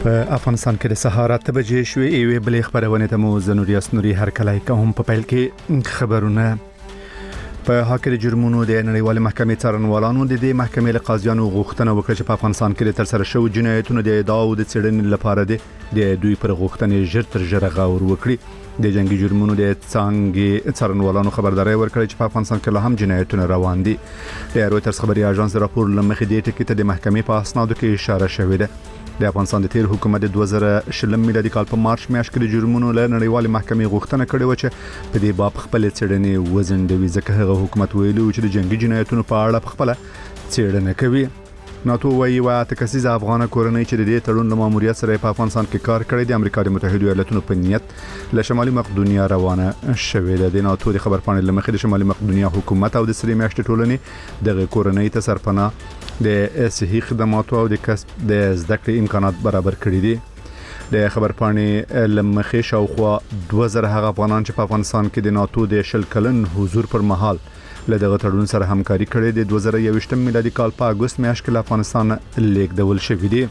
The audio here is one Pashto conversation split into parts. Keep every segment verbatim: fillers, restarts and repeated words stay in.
په افغانستان کې د سهار اته بجې شوې ایوې بلې خبرونه ته مو زنوري اسنوري هر کله کوم په پیل کې خبرونه په هاکر جرمونو د نړیوال محکمې څارنوالانو د دې محکمې له قاضیانو غوښتنه وکړه چې په افغانستان کې تر سره شوی جنایتونو د ادعا او د څېړنې لپاره د دوی پر غوښتنې ژر تر ژره غور وکړي. د جنگي جرمونو د څنګه څارنوالانو خبرداري ورکړه چې په افغانستان کې لا هم جنایتونه روان دي. د رويټرز خبري اژانس راپور لمخې د ټکی ته د محکمې په اسنادو کې اشاره شوې ده. د افغانستان د تیر حکومت د دوه زره شلم میلادي کال په مارچ میاشت کې د جرمونو له نړیوال محکمې غوښتنه کړې و چې په دې باب خپل څېړنې وزندوي، ځکه هغه حکومت ویلي چې د جنگي جنایتونو په اړه خپل څېړنه کوي. ناتو وايي وا تکسیز افغان کورنۍ چې د دې تړون له ماموریت سره په افغانستان کې کار کړی د امریکا د متحده ایالاتونو په نیت له شمالي مقدونیا روانه شوې ده. د ناتو د خبرپاڼې لمخې د شمالي مقدونیا حکومت او د سری میاشتې ټولنې د کورنۍ ته سرپناه د صحي خدماتو او د کسب د زده کړې امکانات برابر کړي دي. د خبرپاڼې لمخې شاوخوا دوه زره هغه افغانان چې په افغانستان کې د ناتو د شل کلن حضور پر مهال له دغه تړون سره همکاري کړې د دوه زره یوویشتم میلادي کال په اگست میاشت کې افغانستان لیږدول شوی دی.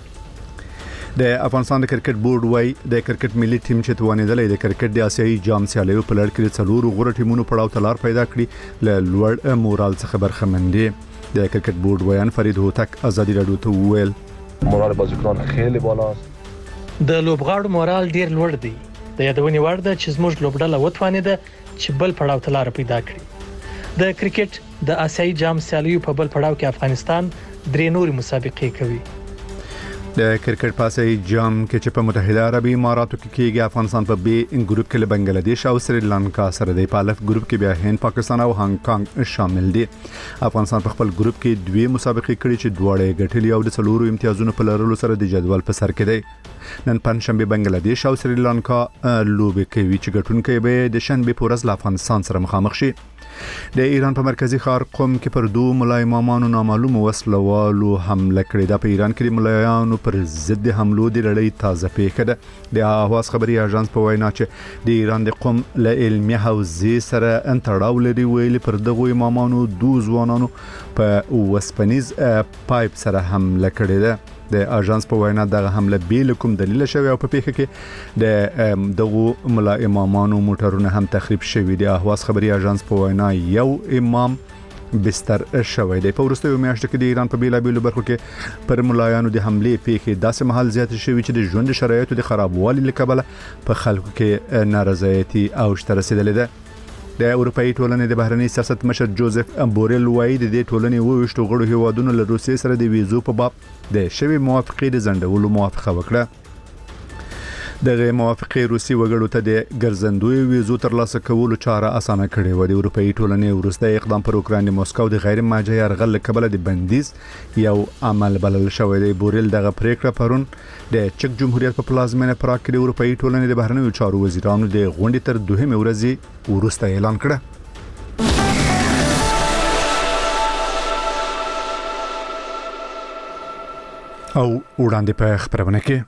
د افغانستان د کرکټ بورډ وايي د کرکټ ملي ټیم چې توانیدلې د کرکټ د آسیایي جام سیالیو په لړ کې څلور غوړ ټیمونو پړاو تلار پیدا کړی له لوړ مورال څخه برخمن دي. د کرکټ بورډ ویان فرید هوتک ازادي رادیو ته وویل مورال بازیکنان خیلی بالاست. د لوبغاړو مورال ډیر لوړ دی. د یادونې وړ ده چې زموږ لوبډله وتوانیده چې بل پړاو تلار پیدا کړي. د کرکټ د آسیایي جام سیالیو په بل پړاو کې افغانستان درې نوري مسابقې کوي. د کرکټ په آسیایي جام کې چې په متحده عربي اماراتو کې کېږي افغانستان په بي ګروپ کې له بنگلاديش او سریلانکا سره دی. په الف ګروپ کې بیا هند، پاکستان او هانګ کانګ شامل دي. افغانستان په خپل ګروپ کې دوه مسابقې کړې چې دواړه یې ګټلې او د څلورو امتیازونو په لرلو سره د جدول په سر کې دی. نن پنځشنبه بنگلاديش او سریلانکا لوبې کوي چې ګټونکي به د شنبه په ورځ له افغانستان سره مخامخ شي. د ایران په مرکزی ښار قم کې پر دوه ملا امامانو نامعلوم وسلوالو حمله کړې ده. په ایران کې د ملایانو پر ضد حملو د لړۍ تازه پیښه ده. د اهواز خبري اژانس په وینا چې د ایران د قم له علمي حوزې سره انتړاو لري ویلي پر دغه امامانو دوه ځوانانو په وسپنیز پایپ سره حمله کړې ده. د اژانس په وینا دغه حمله بیل کوم دلیل شوی او په پیښه کې د دغه ملا امامانو موټرونه هم تخریب شوی دي. اهواز خبري اژانس په وینا یو امام بستر شوی دی. په وروستیو میاشتو کې د ایران په بیلابیلو برخو کې پر ملایانو د حملې پیښې داسې محل زیات شوی چې د ژوند شرایطو د خرابوالي لکبله په خلکو کې نارضایتي اوج ته رسیدلې ده. د اروپאי ټولنې د بهرنی سیاست مشر جوزف بورل وايي د دې ټولنې وویشتو غړو هیوادونو له روسیې سره د ویزو په باب د شوی موافقې د ځنډولو موافقه وکړه. دغه موافقې روسي وګړو ته د ګرځندوی ویزو ترلاسه کولو چاره اسانه کړې و. د اروپאי ټولنې وروسته اقدام پر اوکران د موسکو د غیر ماجه یرغل لکبله د بندیز یو عمل بلل شوی دی. بورل دغه پریکړه پرون د چک جمهوریت په پلازمینه پراګ کې د اروپאי ټولنې د بهرنیو چارو وزیرانو د غونډې تر دوهمه ورځې وروسته اعلان کړه. او وړاندې په خبرونه کې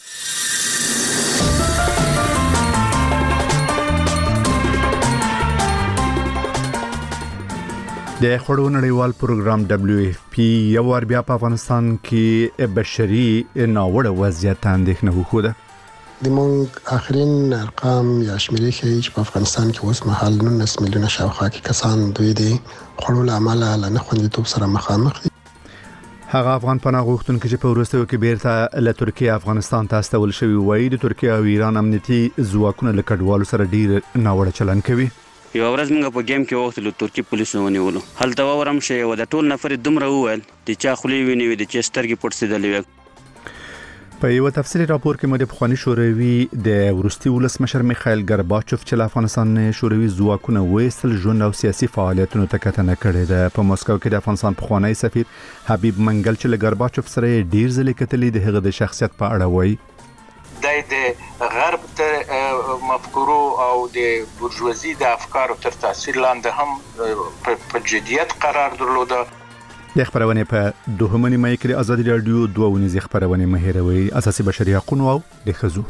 د خړو نړیوال پروګرام دبليو اف پی یو ور بیا په افغانستان کې بشري ناوړه وضعیت اندېښنه وکړه. د مونږ اخرین ارقام یا شمیرې ښیي چې په افغانستان کې اوس مهال نولس میلیونه شاوخوا کې کسان دوی د خړو له امله له نخوندیتوب سره مخامخ دي. هغه افغان پناه غوښتونکي چې په وروستیو کې بیرته له ترکیه افغانستان ته استول شوی وایي د ترکیه او ایران امنیتي ځواکونه له کډوالو سره ډیر ناوړه چلند کوي. یو ورځ موږ په گیم کې وختلو ترکی پولیسو ونیولو. هلته ورم شي و د ټول نفر دومره وویل د چا خولې ویني د چا سترګې پټسېدلې. په یو تفصیلي راپور کې مو د پخوانی شوروي د وروستي ولسمشر میخائیل ګرباچوف چې له افغانستان شوروي ځواکونه وېستل ژوند او سیاسي فعالیتونو ته کتنه کړې ده. په مسکو کې د افغانستان پخوانی سفیر حبیب منګل چې له ګرباچوف سره ډیر ځلې کتلې د هغه د شخصیت په اړه وایي د غرب تر مفکورو او د بورژوازي د افکارو تر تاثیر لاندې هم په جديت قرار درلوده. د خبرونه په دوهمه نیمه کې د ازادي رادیو دوه ونیزه خبرونه مهیروي اساسي بشري حقوق او د خزو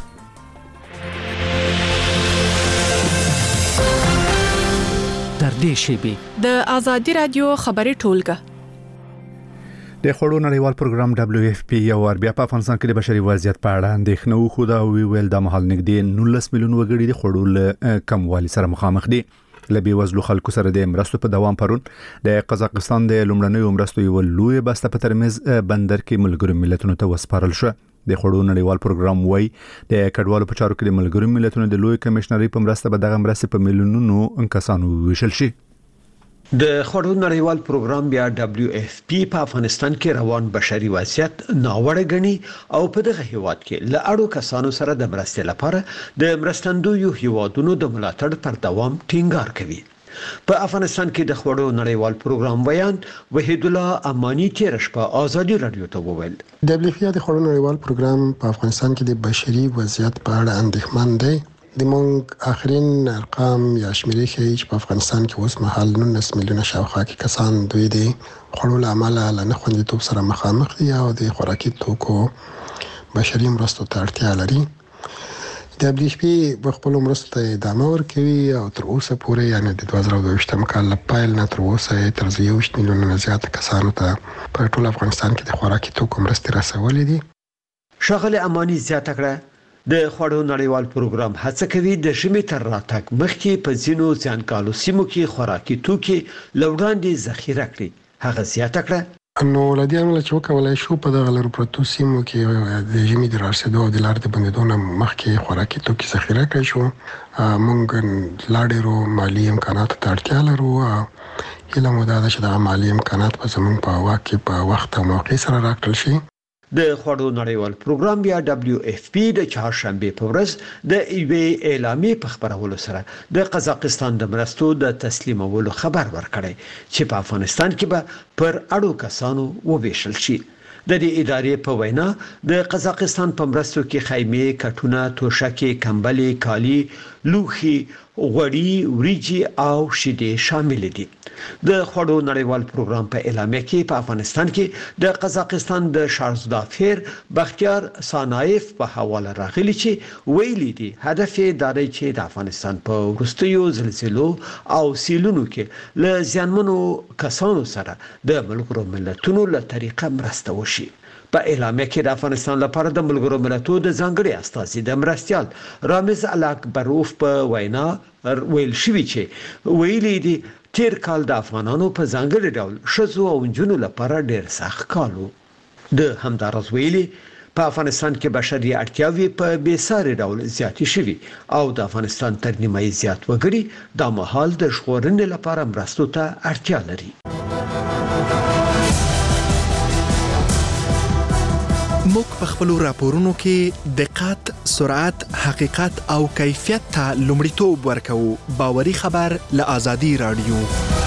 در دې شی به د ازادي رادیو خبري ټولګه د خوړو نړیوال پروګرام دبليو اف پی یو ور بیا په افغانستان کې د بشري وضعیت په اړه اندېښنه خو دا ویل د محل نږدې نولس میلیون وګړي د خوړو له کموالي سره مخامخ دي. لبي وزلو خلکو سره د مرستو په دوام پرون د قزاقستان د لومړنیو مرستو یو لوی بسته په ترمز بندر کې ملګرو ملتونو ته وسپارل شو. د خوړو نړیوال پروګرام وای د کډوالو په چارو کې د ملګرو ملتونو د لوی کمشنري په مرسته به دغه مرستې په میلیونونو کسانو ویشل شي. د خوړو نړیوال پروګرام بیا دبليو اف پی په افغانستان کې روان بشري وضعیت ناوړه غني او په دغه هیواد کې له اړو کسانو سره د مرستې لپاره د مرستندویو هیوادونو د ملاتړ پر دوام ټینګار کوي. په افغانستان کې د خوړو نړیوال پروګرام بیان وحید الله امانی تیر شپه ازادي رادیو ته وویل دبليو اف پی د خوړو نړیوال پروګرام په افغانستان کې د بشري وضعیت په اړه اندېښمن دی. د مونږ اخرین ارقام یا شمیرې ښیي چې په افغانستان کې اوس مهال نولس میلیونه شاوخوا کې کسان دوی د خوړو له امله له نه خوندیتوب سره مخامخ دي او د خوراکي توکو بشري مرستو ته اړتیا لري. دبليو اف پی په خپلو مرستو ته ادامه ورکوي او تر اوسه پورې یعنې د دوه زره دوه ویشتم کال له پیل نه تر اوسه یې تر یوویشت میلیونه نه زیاته کسانو ته په ټول افغانستان کې د خوراکي توکو مرستې رسولې دي. ښاغلي امانی زیاته کړه د خوړو نړیوال پروګرام هڅه کوي د ژمي تر راتګ مخکې په ځینو ځانګړو سیمو کې خوراکي توکي لوړاندې ذخیره کړي. هغه زیاته کړه نو لدی عمل چې وکولای شو په دغه لرو پروتو سیمو کې د ژمي د رارسېدو او د لارې د بندیدو نه مخکې خوراکي توکي ذخیره کړی شو. موږ لا ډېرو مالي امکاناتو ته اړتیا لرو. هیله مو دا ده چې دغه مالي امکانات به زموږ په واک کې په وخت او موقع سره راکړل شي. د خوړو نړیوال پروګرام بیا دبليو اف پی د چهارشنبه په ورځ د ایوې اعلامیې په خبرولو سره د قزاقستان د مرستو د تسلیمولو خبر ورکړی چې په افغانستان کې به پر اړو کسانو وویشل شي. د دې ادارې په وینا د قزاقستان په مرستو کې خیمه، کټونه، توشکې، کمبلې، کالی، لوخي، غوړي، وریجي او شیدې شامل دي. د خوړو نړیوال پروګرام په اعلامیه کې په افغانستان کې د قزاقستان د شارزدافیر بختیار سانایف په حواله راغلي چې ویلي دي هدف یې دا دی چې د افغانستان په وروستیو زلزلو او سیلونو کې له زیانمنو کسانو سره د ملګرو ملتونو له طریقه مرسته وشي. په اعلامیه کې د افغانستان لپاره د ملګرو ملتونو د ځانګړي استازي د مرستيال رامز الاکبروف په وینا ویل شوی چې ویلي دي تیر کال د افغانانو په ځانګړي ډول شذو او جنونو لپاره ډېر سخت کالو. د همدارس ویلي په افغانستان کې بشري اړتیاوې په بیساري ډول زیاتې شوي او د افغانستان تر نیمایي زیات وګړي د مهال د ژغورنې لپاره مرستو ته اړتیا لري. موږ په خپل راپورونو کې دقت، سرعت، حقیقت او کیفیت ته لومړیتوب ورکوو. باوري خبر له آزادي رادیو.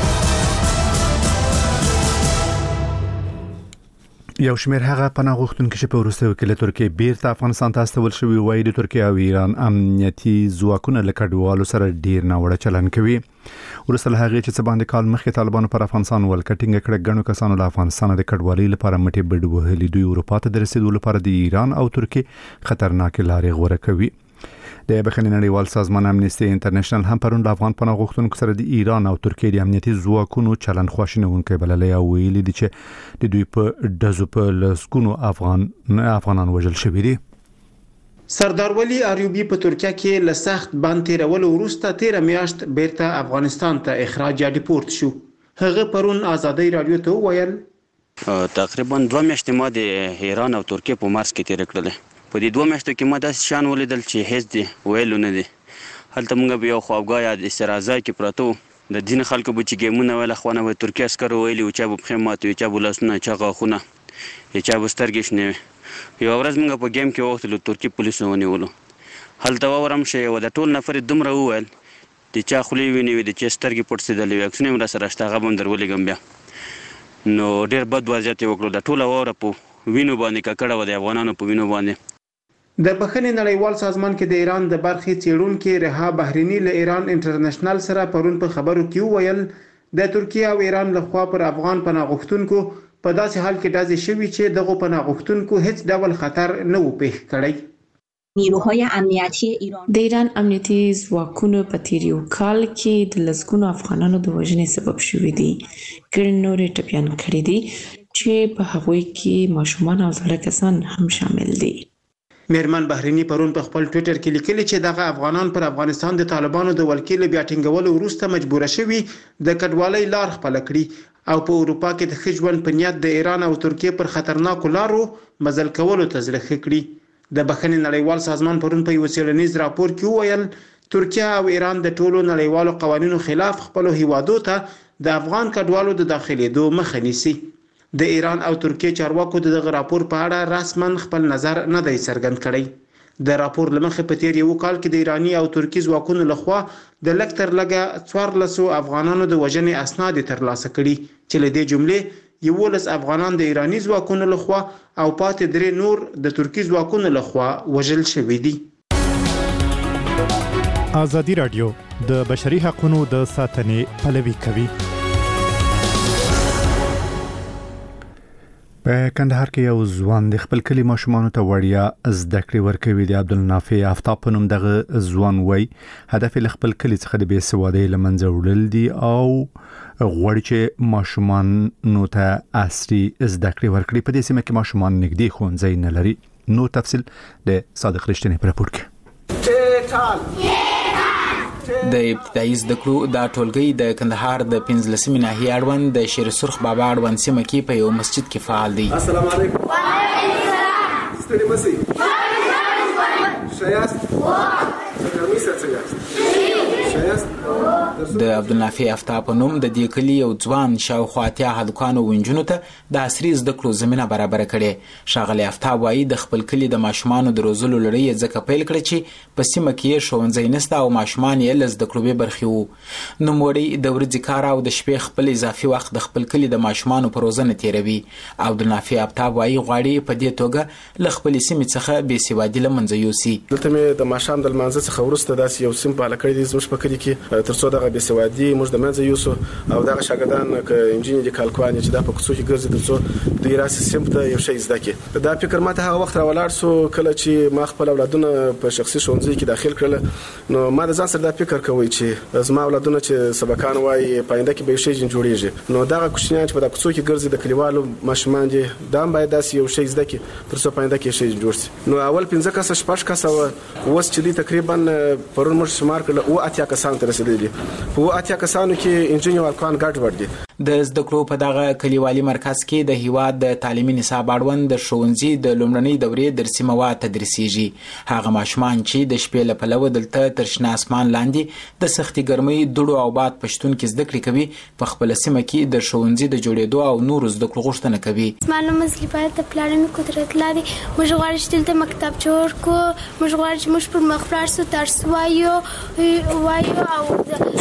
یو شمېر هغه پناه غوښتونکي چې په وروستیو کې له ترکیې بیرته افغانستان ته استول شوي وایي د ترکیې او ایران امنیتي ځواکونه له کډوالو سره ډیر ناوړه چلند کوي. وروسته له هغې چې څه باندې کال مخکې طالبانو پر افغانستان ولکټینګ کړه، ګڼو کسانو له افغانستان د کډوالۍ لپاره مټې بډ وهلې. دوی اروپا ته د رسیدو لپاره د ایران او ترکیې خطرناک لارې غوره کوي. د بخښنې نړیوال سازمان امنیستي انټرنیشنل هم پرون د افغان پناه غوښتونکو سره د ایران او ترکیې د امنیتي ځواکونو چلند خواشینونکی بللی او ویلي دي چې د دوی په ډزو په لسګونو افغان افغانان وژل شوي دي. سردار ولی اریوبی په ترکیه کې له سخت بند تیرولو وروسته تیره میاشت بیرته افغانستان ته اخراج یا ډیپورت شو. هغه پرون آزادي رادیو ته وویل تقریبا دوه میاشتې ما د ایران او ترکیې په مارس کې تیر کړل. په دې دوه میاشتو کې ما داسې شان ولیدل چې هیڅ دی ویلو نه دی. هلته موږ به یو خوابګاه یا د استراحت کې پراته وو. د ځینې خلکو به چې ګیمونه ویل اخوانه به ترکیې عسکرو ویلي وو چا به پښې ماتې وي، چا به لاسونه، چا غاښونه، چا به سترګې شنې وي. یوه ورځ موږ په ګیم کې وغوښتلو ترکي پولیسو ونیولو. هلته وورم شي و د ټول نفر دومره وویل د چا خولې ونیوي، د چا سترګې پړسېدلې وي، عکسونه یې راسره شته، هغه به هم در ولیږم بیا. نو ډېر بد وضعیت یې وکړو. د ټوله واوره په وینو باندې ککړه وه، د افغانانو په وینو باندې. د بخښنې نړیوال سازمان کې د ایران د برخې څېړونکي رها بحرینی له ایران انټرنیشنل سره پرون په خبرو کې وویل د ترکیه او ایران لخوا پر افغان پناه غوښتونکو په داسې حال کې ډزې شوي چې دغه پناه غوښتونکو هیڅ ډول خطر نه و پیښ کړی. نیروهای امنیتی ایران د ایران امنیتي ځواکونو په تیر یو کال کې د لسګونو افغانانو د وژنې سبب شوي دي. ګڼ نورې ټپیان کړي دي. چې په هغوی کې ماشومان او زړه کسان هم شامل دي. میرمن بحرینی پرون په خپل ټوئیټر کې لیکلي چې دغه افغانان پر افغانستان د طالبانو د ولکې بیا ټینګولو وروسته مجبور شوي د کډوالۍ لار خپل کړي او په اروپا کې د ښه ژوند په نیت د ایران او ترکیې پر خطرناکو لارو مزل کولو ته زړه ښه کړي. د بخښنې نړیوال سازمان پرون په یو څېړنیز راپور کې وویل ترکیه او ایران د ټولو نړیوالو قوانینو خلاف خپل هیوادو ته د افغان کډوالو د داخليدو مخه نیسي. د ایران او ترکیې چارواکو دغه راپور په اړه رسماً خپل نظر نه دی څرګند کړی. د راپور لمخې په تیر یو کال کې د ایرانی او ترکی ځواکونو لخوا د لکتر لګه څوارلس افغانانو د وژنې اسناد ترلاسه کړي چې له دې جملې یولس افغانان د ایرانی ځواکونو لخوا او پاتې درې نور د ترکی ځواکونو لخوا وژل شوي دي. ازادي رادیو د بشري حقوقو د ساتنې پلوي کوي. په کندهار کې یو ځوان د خپل کلی ماشومان ته وړیا زده کړې ورکوي. د عبدالنافع آفتاب په نوم دغه ځوان وای هدف له خپل کلی څخه د بې سوادۍ لمنځه وړل دي او غواړي چې ماشومان نو ته عصري زده کړې ورکړي. په دې سیمه کې ماشومان نږدې ښوونځي نه لري. نو تفصیل د صادق رښتینی پر راپور کې. د ابتدایي زده کړو د ټولګي د کندهار د پنځلسمې ناحیې اړوند د شیر سرخ بابا اړوند سیمه کې په یو مسجد کې فعال دی. السلام علیکم. وعلیکم السلام. ستړي مسئ. شایست. څنګه میسه شایست. د عبدالنافع آفتاب په نوم د دې کلی یو ځوان شاوخوا اتیا هلکانو ونجونو ته د عصري زده کړو زمينه برابر کړي. ښاغلی آفتاب وايي د خپل کلی د ماشومانو د روزلو لړۍ ځکه پیل کړه چې په سیمه کې ښوونځی نشته او ماشومان یې له زده کړو بې برخې وو. نوموړی د ورځې کار او د شپې خپل اضافي وخت د خپل کلی د ماشومانو په روزنه تیروي. عبدالنافع آفتاب وايي غواړي په دې توګه له خپل سیمې څخه بې سوادي له منځه یوسي. دلته مې د ماښام د لمانځه څخه وروسته داسې یو سیم پاله کړی دی زموږ په کلي کې تر څو دغه بې سوادي موږ د منځه یوسو او دغه شاګردان که انجینر دي کالکوان چې دا په کوڅو کې ګرځي تر څو دوی راسي سیم ته یو شی زده کړي. دا فکر ماته هغه وخت راولاړ سو کله چې ما خپل اولادونه په شخصي ښوونځي کې داخل کړل نو ما د ځان سره دا فکر کوي چې زما اولادونه چې سبقان وایي پاینده کې به یو شی جوړیږي نو دغه کوچنیان چې په دغه کوڅو کې ګرځي د کلیوالو ماشومان دي دا هم باید داسې یو شی زده کړي تر څو پاینده کې شی جوړ شي. نو اول پنځه کسه شپږ کسه اوس چې دي تقریبا پرون موږ شمار کړل او اتیا کسان تر رسیدلي دي. په اتیا کسانو کې انجینر والکان ګډ وړ دي. د زده کړو په دغه کلیوالي مرکز کې د هیواد د تعلیمي نصاب اړوند د ښوونځي د لومړنۍ دورې درسي مواد تدریسیږي. هغه ماشومان چې د شپې له پلوه دلته تر شنه اسمان لاندې د سختي ګرمۍ دوړو او باد پښتون کې زده کړې کوي په خپل سیمه کې د ښوونځي د جوړېدو او نورو زده کړو غوښتنه کوي. معلومه زلیپات د پلانونو قدرت لري. موږ غواړو چې دلته مکتب جوړ کړو. موږ غواړو چې موږ پر مخ لاړ شو درس وایو وایو او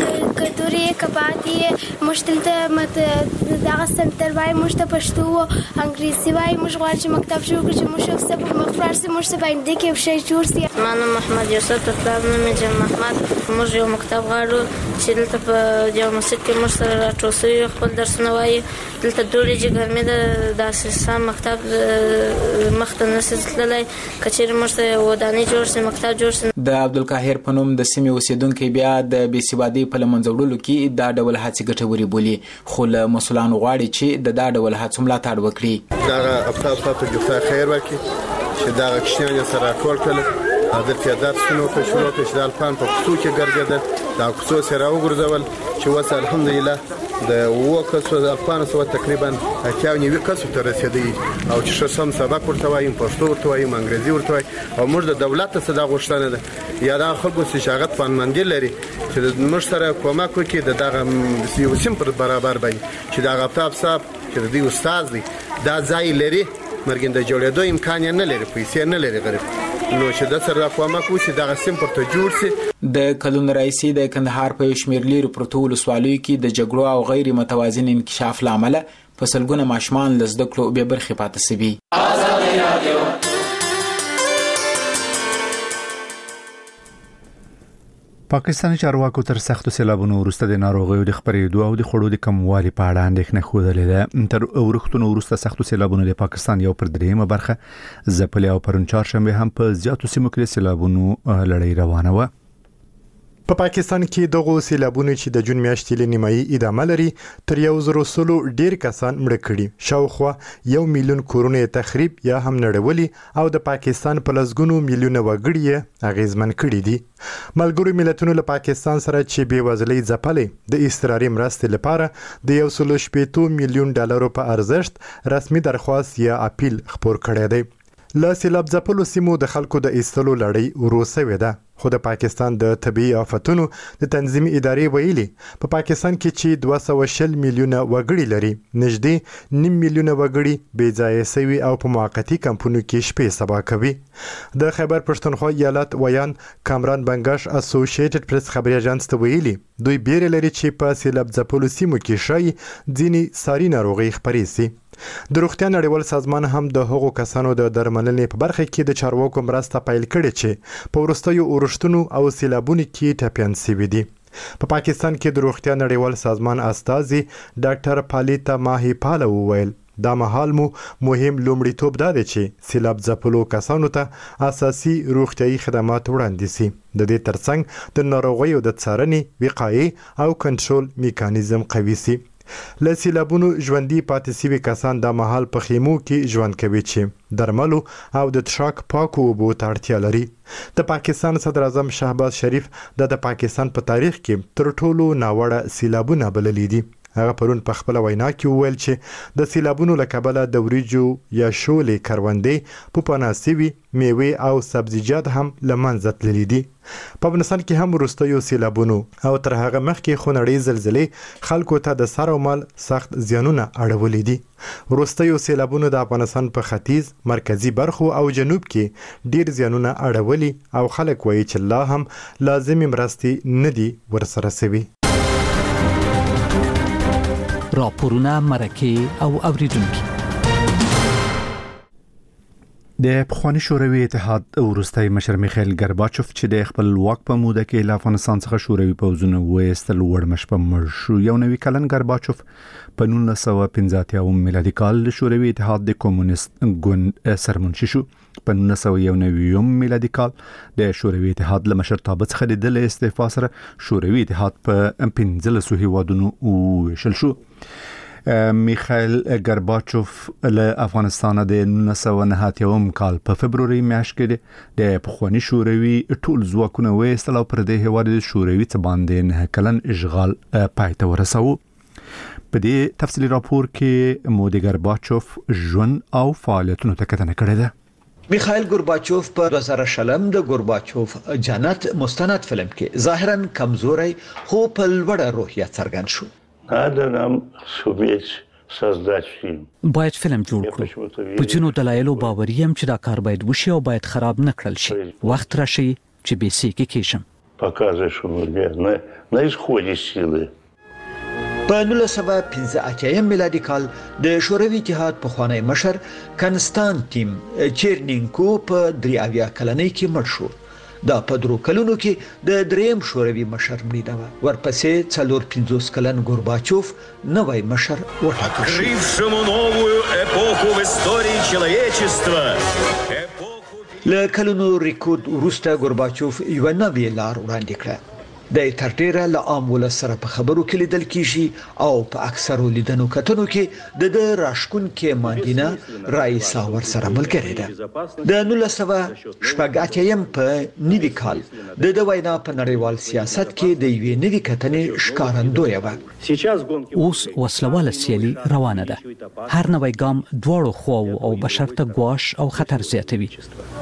کډورې کباطي موږ دلته مت دغه سنټر وای موږ ته پښتو او انګریزي وای. موږ غواړو چې مکتب جوړ کړو چې موږ څه په مخ لاړ شو موږ څه باندې کې شي جوړ شي. مانو محمد یوسف طلاب نوم جم محمد. موږ یو مکتب غواړو چې دلته په یو مسجد کې موږ سره راټوسي خپل درسونه وای. دلته ډېر چې ګرمي ده د اساسا مکتب مخته نسلای کچېر موږ ته ودانۍ جوړ شي مکتب جوړ شي. د عبدالقاهر په نوم د سیمې اوسیدونکو بیا د بې سوادۍ په لمنځه وړلو کې دا ډول هڅې ګټورې بولي خو له مسؤلانو غواړي چې د دا ډول هڅو ملاتړ وکړي. دا افطار ساتو جوړه خیر ورکړي چې دا کښینه سره ټول کړل حاضر کې درسونه په شروع کې شدال پان په کوڅو کې ګرځیدل دا کوڅو سره وګرځول چې وس الحمدلله د وکړو د افغان سو تقریبا اتیا نیو کسو ته رسیدي او چې شسم سبق ورته وایم پښتو ورته وایم انګریزي ورته وایم او موږ د دولت څخه دا غوښتنه ده یا دا خلکو چې شاګرد فنمندي لري چې موږ سره کومک وکړي د دغه یو سیم پر برابر باندې چې دا غطاب صاحب چې دی استاد دی دا ځای لري مرګ د جوړېدو امکان نه لري پیسې نه لري غریب نو چې د سره کومک وکړي دا سیم پر ته جوړ شي. د کلون رئیسي د کندهار په شمیر لیرو پروتول سوالوي کې د جګړو او غیر متوازن انکشاف لامل په سلګونه ماشومان له زده کړو به برخې پاتې سوي. ازادي رادیو پاکستاني چارواکو تر سختو سیلابونو وروسته د ناروغیو د خپرېدو او د خوړو د کموالي په اړه اندېښنه ښودلې ده. تر ورښتونو وروسته سختو سیلابونو د پاکستان یو پر دریمه برخه ځپلې او پرون چهارشنبه هم په زیاتو سیمو کې سیلابونو لړۍ روانه وه. په پا پاکستان کې دغه سیلابونو چې د جون میاشتې له نیمایي ادامه لري تر یو زرو سلو ډیر کسان مړه کړي، شاوخوا یو میلیون کورونه تخریب یا هم نړولي او د پاکستان په لسګونو میلیونه وګړي اغیزمن کړي دي. ملګرو ملتونو له پاکستان سره چې بېوزلۍ ځپلې د اضطراري مرستې لپاره د یو سلو شپېتو میلیون ډالرو په ارزښت رسمي درخواست یا اپیل خپور کړی دی. له سیلاب ځپلو سیمو د خلکو د ایستلو لړۍ ورو سوې ده، خو د پاکستان د طبیعي آفتونو د تنظیمي ادارې ویلي په پاکستان کې چې دوه سوه شل میلیونه وګړي لري، نږدې نیم میلیونه وګړي بې ځایه سوي او په موقتي کمپونو کې شپې سبا کوي. د خیبر پښتونخوا ایالت ویان کامران بنګاش اسوسییټډ پریس خبري اژانس ته ویلي دوی بیره لري چې په سیلاب ځپلو سیمو کې شای ځینې ساري ناروغي خپرې سي. د روغتیا نړیوال سازمان هم د هغو کسانو د درملنې په برخه کې د چارواکو مرسته پیل کړې چې په وروستیو اورښتونو او سیلابونو کې ټپیان شوي دي. په پا پاکستان کې د روغتیا نړیوال سازمان استازي ډاکټر پالیتا ماهی پاله وویل دا مهال مو مهم لومړیتوب دا دی چې سیلاب ځپلو کسانو ته اساسي روغتیايي خدمات وړاندې سي. د دې ترڅنګ د ناروغیو د څارنې، وقایې او کنټرول میکانیزم قوي سي. له سیلابونو ژوندي پاتې سوي کسان دا مهال په خیمو کې ژوند کوي چې درملو او د څښاک پاکو اوبو ته اړتیا لري. د پاکستان صدر اعظم شهباز شریف د د پاکستان په تاریخ کې تر ټولو ناوړه سیلابونه بللي دي. هغه پرون په خپل وینا کې وویل چې د سیلابونو له کبله د وریجو یا شولې کروندې په پناه سوي، میوې او سبزیجات هم له منځه تللي دي. په افغانستان کې هم وروستیو سیلابونو او تر هغه مخکې خونړۍ زلزلې خلکو ته د سر او مال سخت زیانونه اړولي دي. وروستیو سیلابونو د افغانستان په ختیځ، مرکزي برخو او جنوب کې ډیر زیانونه اړولي او خلک وایي چې لا هم لازمي مرستې نه دي ورسره سوي. راپورونه، مرکې او اوریدونکي. د پخوانی شوروي اتحاد وروستی مشر میخایل ګرباچوف چې د خپل واک په موده کې له افغانستان څخه شوروي پوځونه وایستل وړ مشپه مړ شو. یو نوي کلن ګرباچوف په نولس سوه پنځه اتیا میلادي کال د شوروي اتحاد د کمونیست ګوند سرمنشي شو. په نولس سوه یو نوي میلادي کال د شوروي اتحاد له مشرتابه څخه د دل استعفا سره شوروي اتحاد په پنځلسو هیوادونو وویشل شو. میخایل ګرباچوف له افغانستان د نولس سوه نهه اتیا کال په فبروري میاشت کې د پخوانی شوروي ټول ځواکونه وایستل او پر دې هیواد د شوروي څخه باندې نه کلن اشغال پای ته ورساوه. په دې تفصیلي راپور کې مو د ګرباچوف ژوند او فعالیتونو ته کتنه کړې ده. میخایل ګورباچوف په دوه زره شلم د ګورباچوف جنت مستند فلم کې ظاهرا کمزوري خو په لوړه روحیه څرګند شو. Надо нам суметь создать фильм. باید فلم جوړ کړو. په جنو دلایلو باور یم چې دا کار باید وشي او باید خراب نه کړل شي. وخت راشي چې به سې کې کېشم. Показываешь, что мы на на исходе силы. په نولس سوه پنځه اتیا میلادي کال د شوروي اتحاد پخوانی مشر کنستانتین چیرنینکو په درې اویا کلنۍ کې مړ شو. دا په درو کلونو کې د دریم شوروي مشر مړینه وه. ورپسې څلور پنځوس کلن ګورباچوف نوی مشر وټاکل شو. Открывшему новую эпоху в истории человечества. له کلونو ریکورډ وروسته ګورباچوف یوه نوې لار وړاندې کړه. د تر ډیره له عام ولس سره په خبرو کې لیدل کیږي او په اکثرو لیدنو کتنو کې د د راشکونکې ماندینه رئیسا ورسره ملګری ده. د نولس سوه شپږ اتیا په نوي کال د د وینا په نړیوال سیاست کې د یوې نوې کتنې ښکارندویه وه. اوس وسلواله سیالي روانه ده. هر نوی ګام دواړو خواو او بشر ته ګواښ او خطر زیاتوي.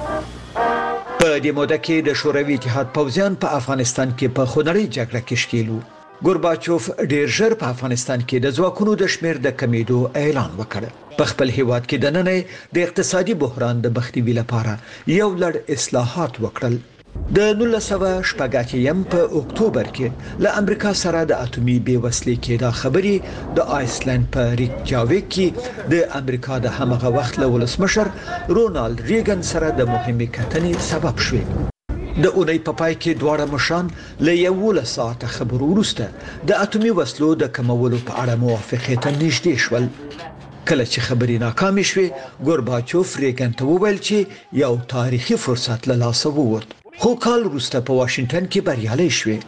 په دې موده کې د شوروي اتحاد پوځیان په افغانستان کې په خونړۍ جګړه کې ښکېل وو. ګورباچوف ډیر ژر په افغانستان کې د ځواکونو د شمیر د کمیدو اعلان وکړ. په خپل هیواد کې دننه د اقتصادي بحران د مخنیوي لپاره یو لړ اصلاحات وکړل. د نولس سوه شپږ اتیا په اکتوبر کې له امریکا سره د اټومي بیوسلې کېدا خبرې د آیسلند په ریکجاویک کې د امریکا د همغه وخت له ولسمشر رونالد ریګن سره د مهمې کتنې سبب شوې. د اونۍ په پای کې دواړه مشران له یولس ساعته خبرو وروسته د اټومي وسلو د کمولو په اړه موافقې ته نږدې شول. کله چې خبرې ناکامې شوې ګورباچوف ریګن ته وویل چې یو تاریخي فرصت له لاسه ووت. خو کال وروسته په واشنگټن کې بریالي شوې.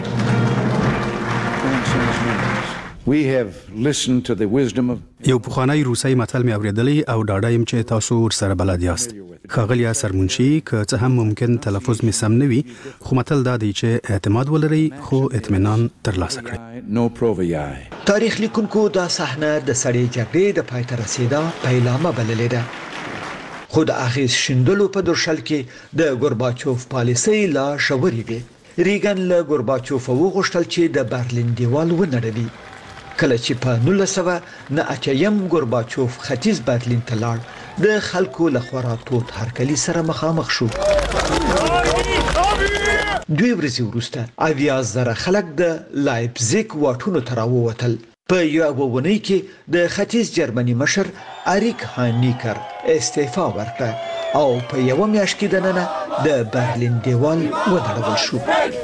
We have listened to the wisdom of یو پخوانی روسي متل مې اوریدلی او ډاډه یم چې تاسو ورسره بلد یاست. ښاغلی سرمنشي که څه هم ممکن تلفظ مې سم نه وي خو متل دا دی چې اعتماد ولرئ خو اطمینان ترلاسه کړئ. no provii. تاریخ لیکونکو دا صحنه د سړې جګړې د پای ته رسیدا پیلامه بللې ده. خو د اغیز شیندلو په درشل کې د ګورباچوف پالیسۍ لا شوري وي. ریګن له ګورباچوف وغوښتل چې د برلین دیوال ونړوي. کله چې په نولس سوه نه اتیا ګورباچوف ختیځ برلین ته لاړ د خلکو له خورا تود هرکلي سره مخامخ شو. دوی ورځې وروسته اویا زره خلک د لایپزیګ واټونو ته راووتل. په یوه ونۍ کې د ختیځ جرمني مشر اریک هانیکر استعفا ورکړه او په یوه میاشت کې دننه د برلین دیوال ونړول شو.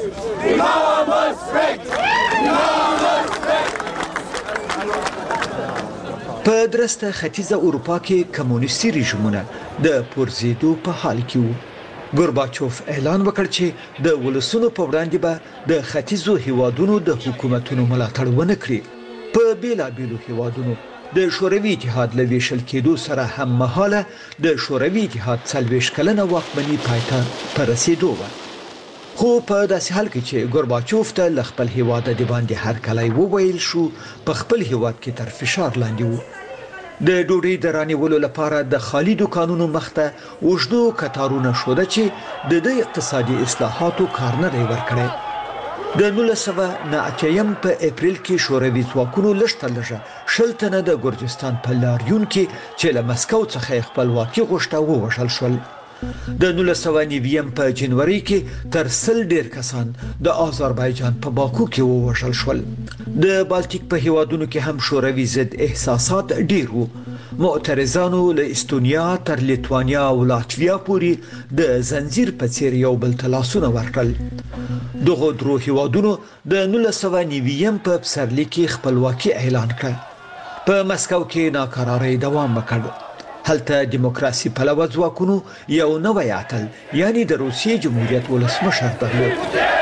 په درسته ختیځه اروپا کې کمونیستي رژیمونه د پرځېدو په حال کې وو. ګورباچوف اعلان وکړ چې د ولسونو په وړاندې به د ختیځو هیوادونو د حکومتونو ملاتړ ونه کړي. په بیلابیلو هیوادونو د شوروي اتحاد له ویشل کېدو سره هم مهاله د شوروي اتحاد څلوېښت کلنه واکمني پای ته په رسېدو وه. خو په داسې حال کې چې ګورباچوف ته له خپل هیواده د باندې هرکلی وویل شو په خپل هیواد کې تر فشار لاندې وو. د ډوډۍ د رانیولو لپاره د خالي دوکانونو مخته اوږدو کتارونه شوده چې د دې اقتصادي اصلاحاتو کار نه دی ورکړی. د نولس سوه نه اتیا په اپریل کې شوروي ځواکونو لږ تر لږه شل تنه د ګرجستان په لاریون کې چې له مسکو څخه خپلواکي غوښته ووژل شول. د نولس سوه نوي په جنوري کې تر سل ډیر کسان د آذربایجان په باکو کې ووژل شول. د بالټیک په هیوادونو کې هم شوروي ضد احساسات ډیر وو. معترضانو له استونیا تر لیتوانیا او لاتویا پورې د زنجیر په څیر یو بل ته لاسونه ورکړل. دغه درو هیوادونو د نولس سوه نوي په پسرلي کې خپلواکي اعلان کړه. په مسکو کې ناکرارۍ دوام وکړ. هلته دیموکراسي پلوه ځواکونو یو نوی اتل یعنی د روسیې جمهوریت ولسمشر درلود.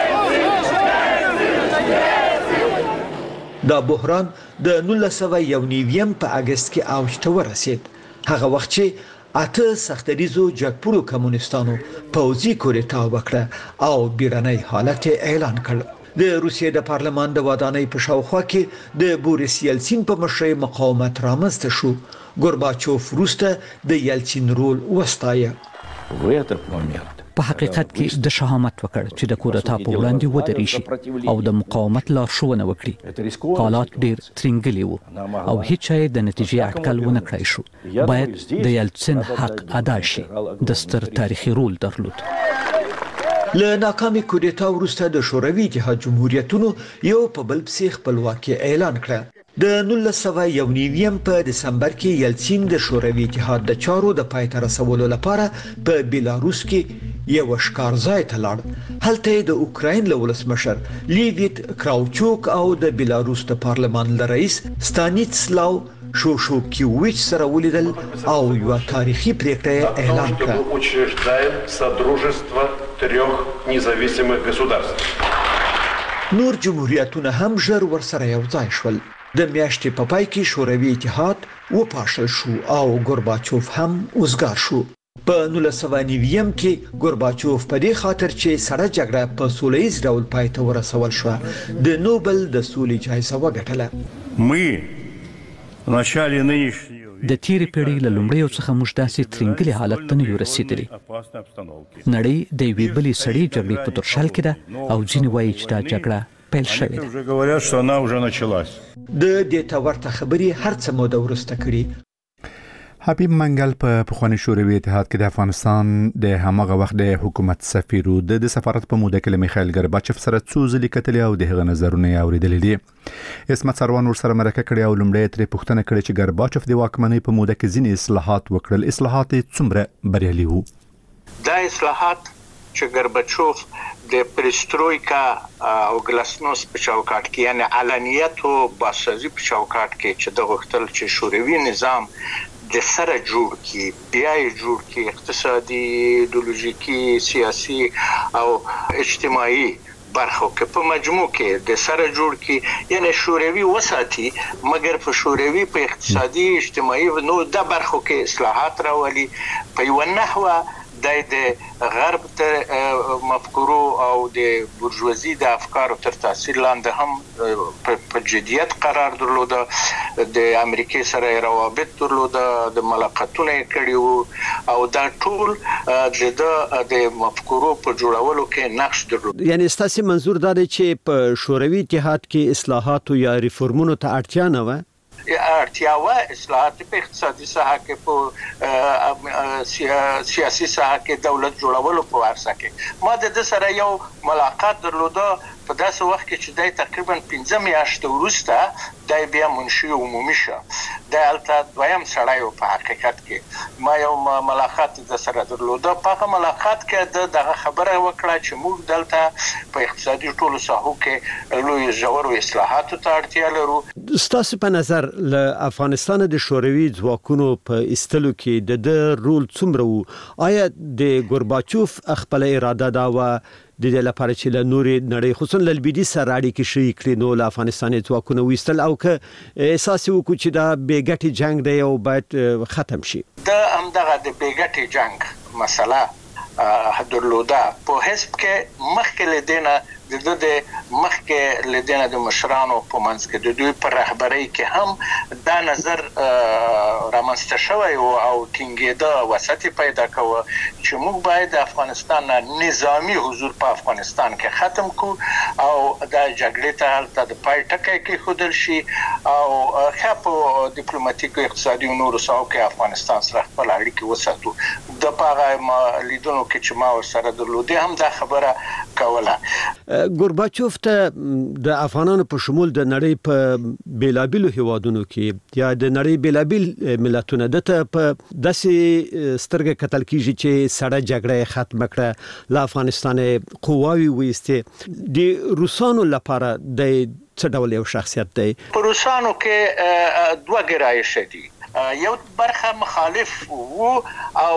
دا بحران د نولس سوه یو نوي په اګست کې اوج ته ورسید. هغه وخت چې اته سختریزو جګپوړو کمونستانو پوځي کودتا وکړه او بیړنی حالت اعلان کړ. د روسیې د پارلمان د ودانۍ په شاوخوا کې د بوریس یلسین په مشرۍ مقاومت رامنځته شو. ګورباچوف وروسته د یلسین رول وستایه. په حقیقت کې د شهامت وکړ چې د کودتا په وړاندې ودرېږي او د مقاومت لارښوونه وکړي. حالات ډېر ترنګلي وو او هیڅ یې د نتیجې اټکل ونه کړای شو. باید د یلسین حق ادا شي. د ستر تاریخي رول درلود. له ناکامي کودتا وروسته د شوروي اتحاد جمهوریتونو یو په بل پسې خپلواکي اعلان کړه. د نولس سوه یو نوي په دسمبر کې یلسین د شوروي اتحاد د چارو د پای ته رسولو لپاره په بیلاروس کې یو ښکارځای ته لاړ. هلته د اوکراین له ولسمشر لیویت کراوچوک او د بیلاروس د پارلمان له رئیس ستانیسلاو شوشوکیویچ سره ولیدل او یو تاریخي پریکړه اعلان کړه. نور جمهوریتونه هم ژر ورسره یو ځای شول. د میاشتې په پای کې شوروي اتحاد وپاشل شو او ګورباچوف هم وزګار شو. په نولس سوه نوي کې ګورباچوف په دې خاطر چې سړه جګړه په سولهییز ډول پای ته ورسول شو د نوبل د سولې جایزه وګټله. د تیرې پیړۍ له لومړیو څخه موږ داسې ترنګلي حالت ته نه یو رسېدلي. نړۍ د یوې بلې سړې جګړې په درشل کې ده او ځینې وایي چې دا جګړه پیل شوې ده. د دې ته ورته خبرې هر څه موده وروسته کړي. حبیب منګل په پخوانی شوروي اتحاد کې د افغانستان د همغه وخت د حکومت سفیر و د سفارت په موده کې له میخایل ګرباچف سره څو ځلې کتلې او د هغه نظرونه اوریدلې دي. اسمت سروان ورسره مرکه کړې او لومړی ترې پوښتنه کړې چې ګرباچف د واکمنۍ په موده کې ځینې اصلاحات وکړل. اصلاحات څومره بریالي وو؟ دا اصلاحات چې ګرباچوف د پرسترویکا او ګلاسنوس په چوکاټ کې یعنی علنیت او باسازي په چوکاټ کې چې د غوښتل چې شوروي نظام د سره جوړ کی بیا یې جوړ کی اقتصادي ایدئولوژیکي سیاسي او اجتماعي برخو کې په مجموع کې د سره جوړ کی یعنی شوروي وساتي مګر په شوروي په اقتصادي اجتماعي نو د برخو کې اصلاحات راولي په یو نحوه د غرب تر مفکورو او د بورژوازي د افکارو تر تاثیر لاندې هم په جديت قرار درلوده د امریکای سره روابط درلوده د ملاقاتونه کړیو او دا ټول د د مفکورو په جوړولو کې نقش درلود. یعنی ستاسو منظور دا دی چې په شوروي اتحاد کې اصلاحات یا ریفورمونو ته اړتیا نه و؟ اړتیاوه اصلاحات په اقتصادي ساحه کې په سیاسي ساحه کې دولت جوړولو په ورسه کې ما د سره یو ملاقات درلوده په داسې وخت کې چې دای تقریبا پنځه میاشتې وروسته دای بیا منشي عمومي شه د الته دویم سړی په حقیقت کې ما یو ملاقات د سره درلوده په ملاقات کې دغه خبره وکړه چې موږ دلته په اقتصادي ټولو ساحو کې لوی ژور اصلاحاتو ته اړتیا لرو. ستاسو په نظر له افغانستان د شوروي ځواکونو په استلو کې د د رول څومره وو؟ آیا د ګورباچوف خپل اراده دا و د دې لپاره چې له نورې نړۍ خصوصا له لویدي سره اړیکې شي کړي نو له افغانستان ځواکونو وستل او که احساس وکړو چې دا بې ګټې جنگ دی او باید ختم شي؟ د همدغه د بې ګټې جنگ مسله درلوده په حزب کې مخکې له دینه د د مخکې لدینه د مشرانو په منځ کې د دوی پر رهبرۍ کې هم دا نظر رامنځته شوی او ټینګېده وساتې پیدا کوه چې موږ باید د افغانستان نظامی حضور په افغانستان کې ختم کو او د جګړې ته هلته د پای ټکی کېښودل شي او ښه په ډیپلوماټیکو اقتصادي او نورو ساحو کې افغانستان سره خپل اړیکې وساتو. د هغه لیدونو کې چې ما ورسره درلودې هم دا خبره کوله. ګورباچوف ته د افغانانو په شمول د نړۍ په بیلابیلو هیوادونو کې یا د نړۍ بیلابیل ملتونو دته په داسې سترګه کتل کیږي چې سړه جګړه ختم کړه له افغانستان قواوی وېسته د روسانو لپاره د څه ډول یو شخصیت دی؟ په روسانو کې دوه ګرایش دي. یو برخه مخالف وو او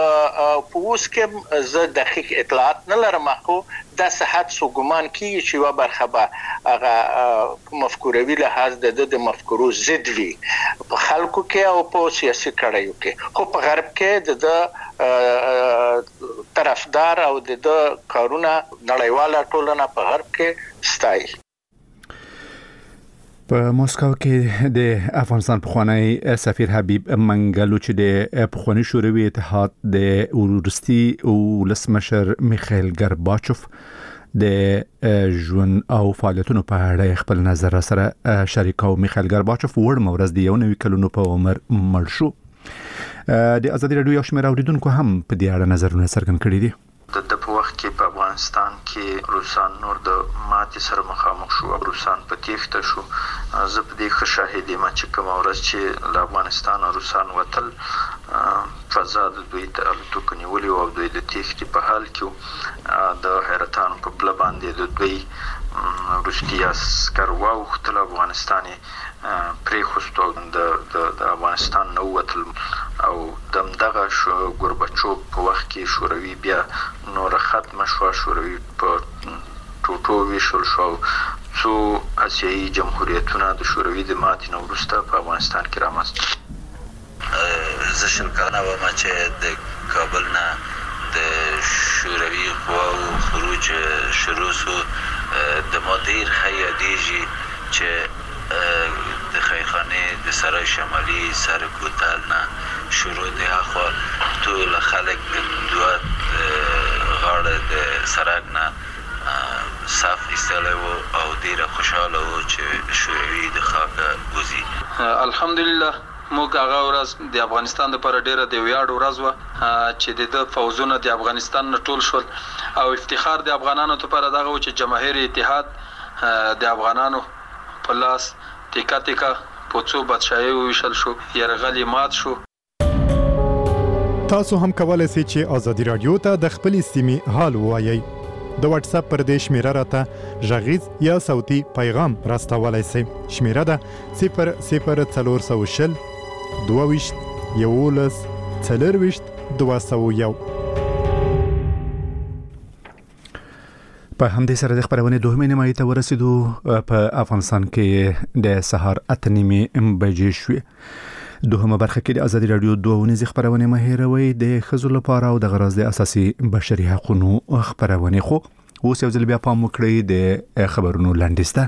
په اوس کې زه دقیق اطلاعات نه لرم خو د صحت سو ګمان کیږي چې یو برخه به هغه مفکوروي لحاظ د مفکورو ضد وي په خلکو کې او په سیاسي کړایو کې خو په غرب کې د طرفدار او د کارونه نړیواله ټولنه په غرب کې ستایي. په موسکو کې د افغانستان پخوانی سفیر حبیب منګلو چې د پخوانی شوروي اتحاد د ورستي ولسمشر میخائیل ګورباچوف د ژوند او فعالیتونو په اړه خپل نظر سره شریکاو. میخائیل ګورباچوف ور مورز د یو نوي کلونو په عمر مړ شو. د ازادي رادیو یو شمېر اوریدونکو هم په دې اړه نظرونه څرګند کړي دي. د په وخت کې په افغانستان کې روسان نور د ماتې سره مخامخ شو او روسان په تیښته شو. زه په دې ښه شاهد یم چې کومه ورځ چې له افغانستان روسان وتل فضا د دوی ته الوتکو نیولې او دوی د تیښتې په حال کې د حیرتان په پله باندې د دوی روسي عسکر واوښتل افغانستان پرېښوستو د افغانستان نه ووتل او دمدغه ګورباچوف په وخت کې شوروي بیا نور ختمه شوه. شوروي په ټوټو ویشل شو. څو اسیایي جمهوریتونه د شوروي د ماتې نه وروسته په افغانستان کې رامنځته. زه شل کلنه وم چې د کابل نه د شوروي قواو خروج شروع سو. د ما ډېر ښه یادېږي چې د خیرخانې د سرای شمالي سر کوتل نه شروع دی اخوا ټول خلک د دوه غاړه د سړک نه صف ایستلی وو او ډېره خوشحاله وو چې شوروي د خاکه وځي. الحمدلله موږ هغه ورځ د افغانستان لپاره ډېره د ویاړ ورځ وه چې د ده فوزونه د افغانستان نه ټول شول او افتخار د افغانانو لپاره دغه و چې جماهیر اتحاد د افغانانو په لاس تیکا تیکا په څو بادشاهي وویشل شو، یرغل مات شو. تاسو هم کولای شئ چې ازادي رادیو ته د خپل سیمې حال ووایئ. د واتس اپ پر دې شمیره راته غږیز یا صوتي پیغام راستولای شئ. شمیره ده صفر صفر څلور سوه شل دوه ویشت یولس څلرویشت دوه سوه یو. په همدې سره د خبرونه دوه نیمایي ته ورسېدو. په افغانستان کې د سهار اته نیمې بجې شوې. دوهمه برخه کې د ازادي رادیو دوه ونیزې خبرونه مهیروي د ښځو لپاره او د غرض د اساسي بشري حقوقو خبرونه. خو اوس یو ځل بیا پام وکړئ د خبرونو لاندسته.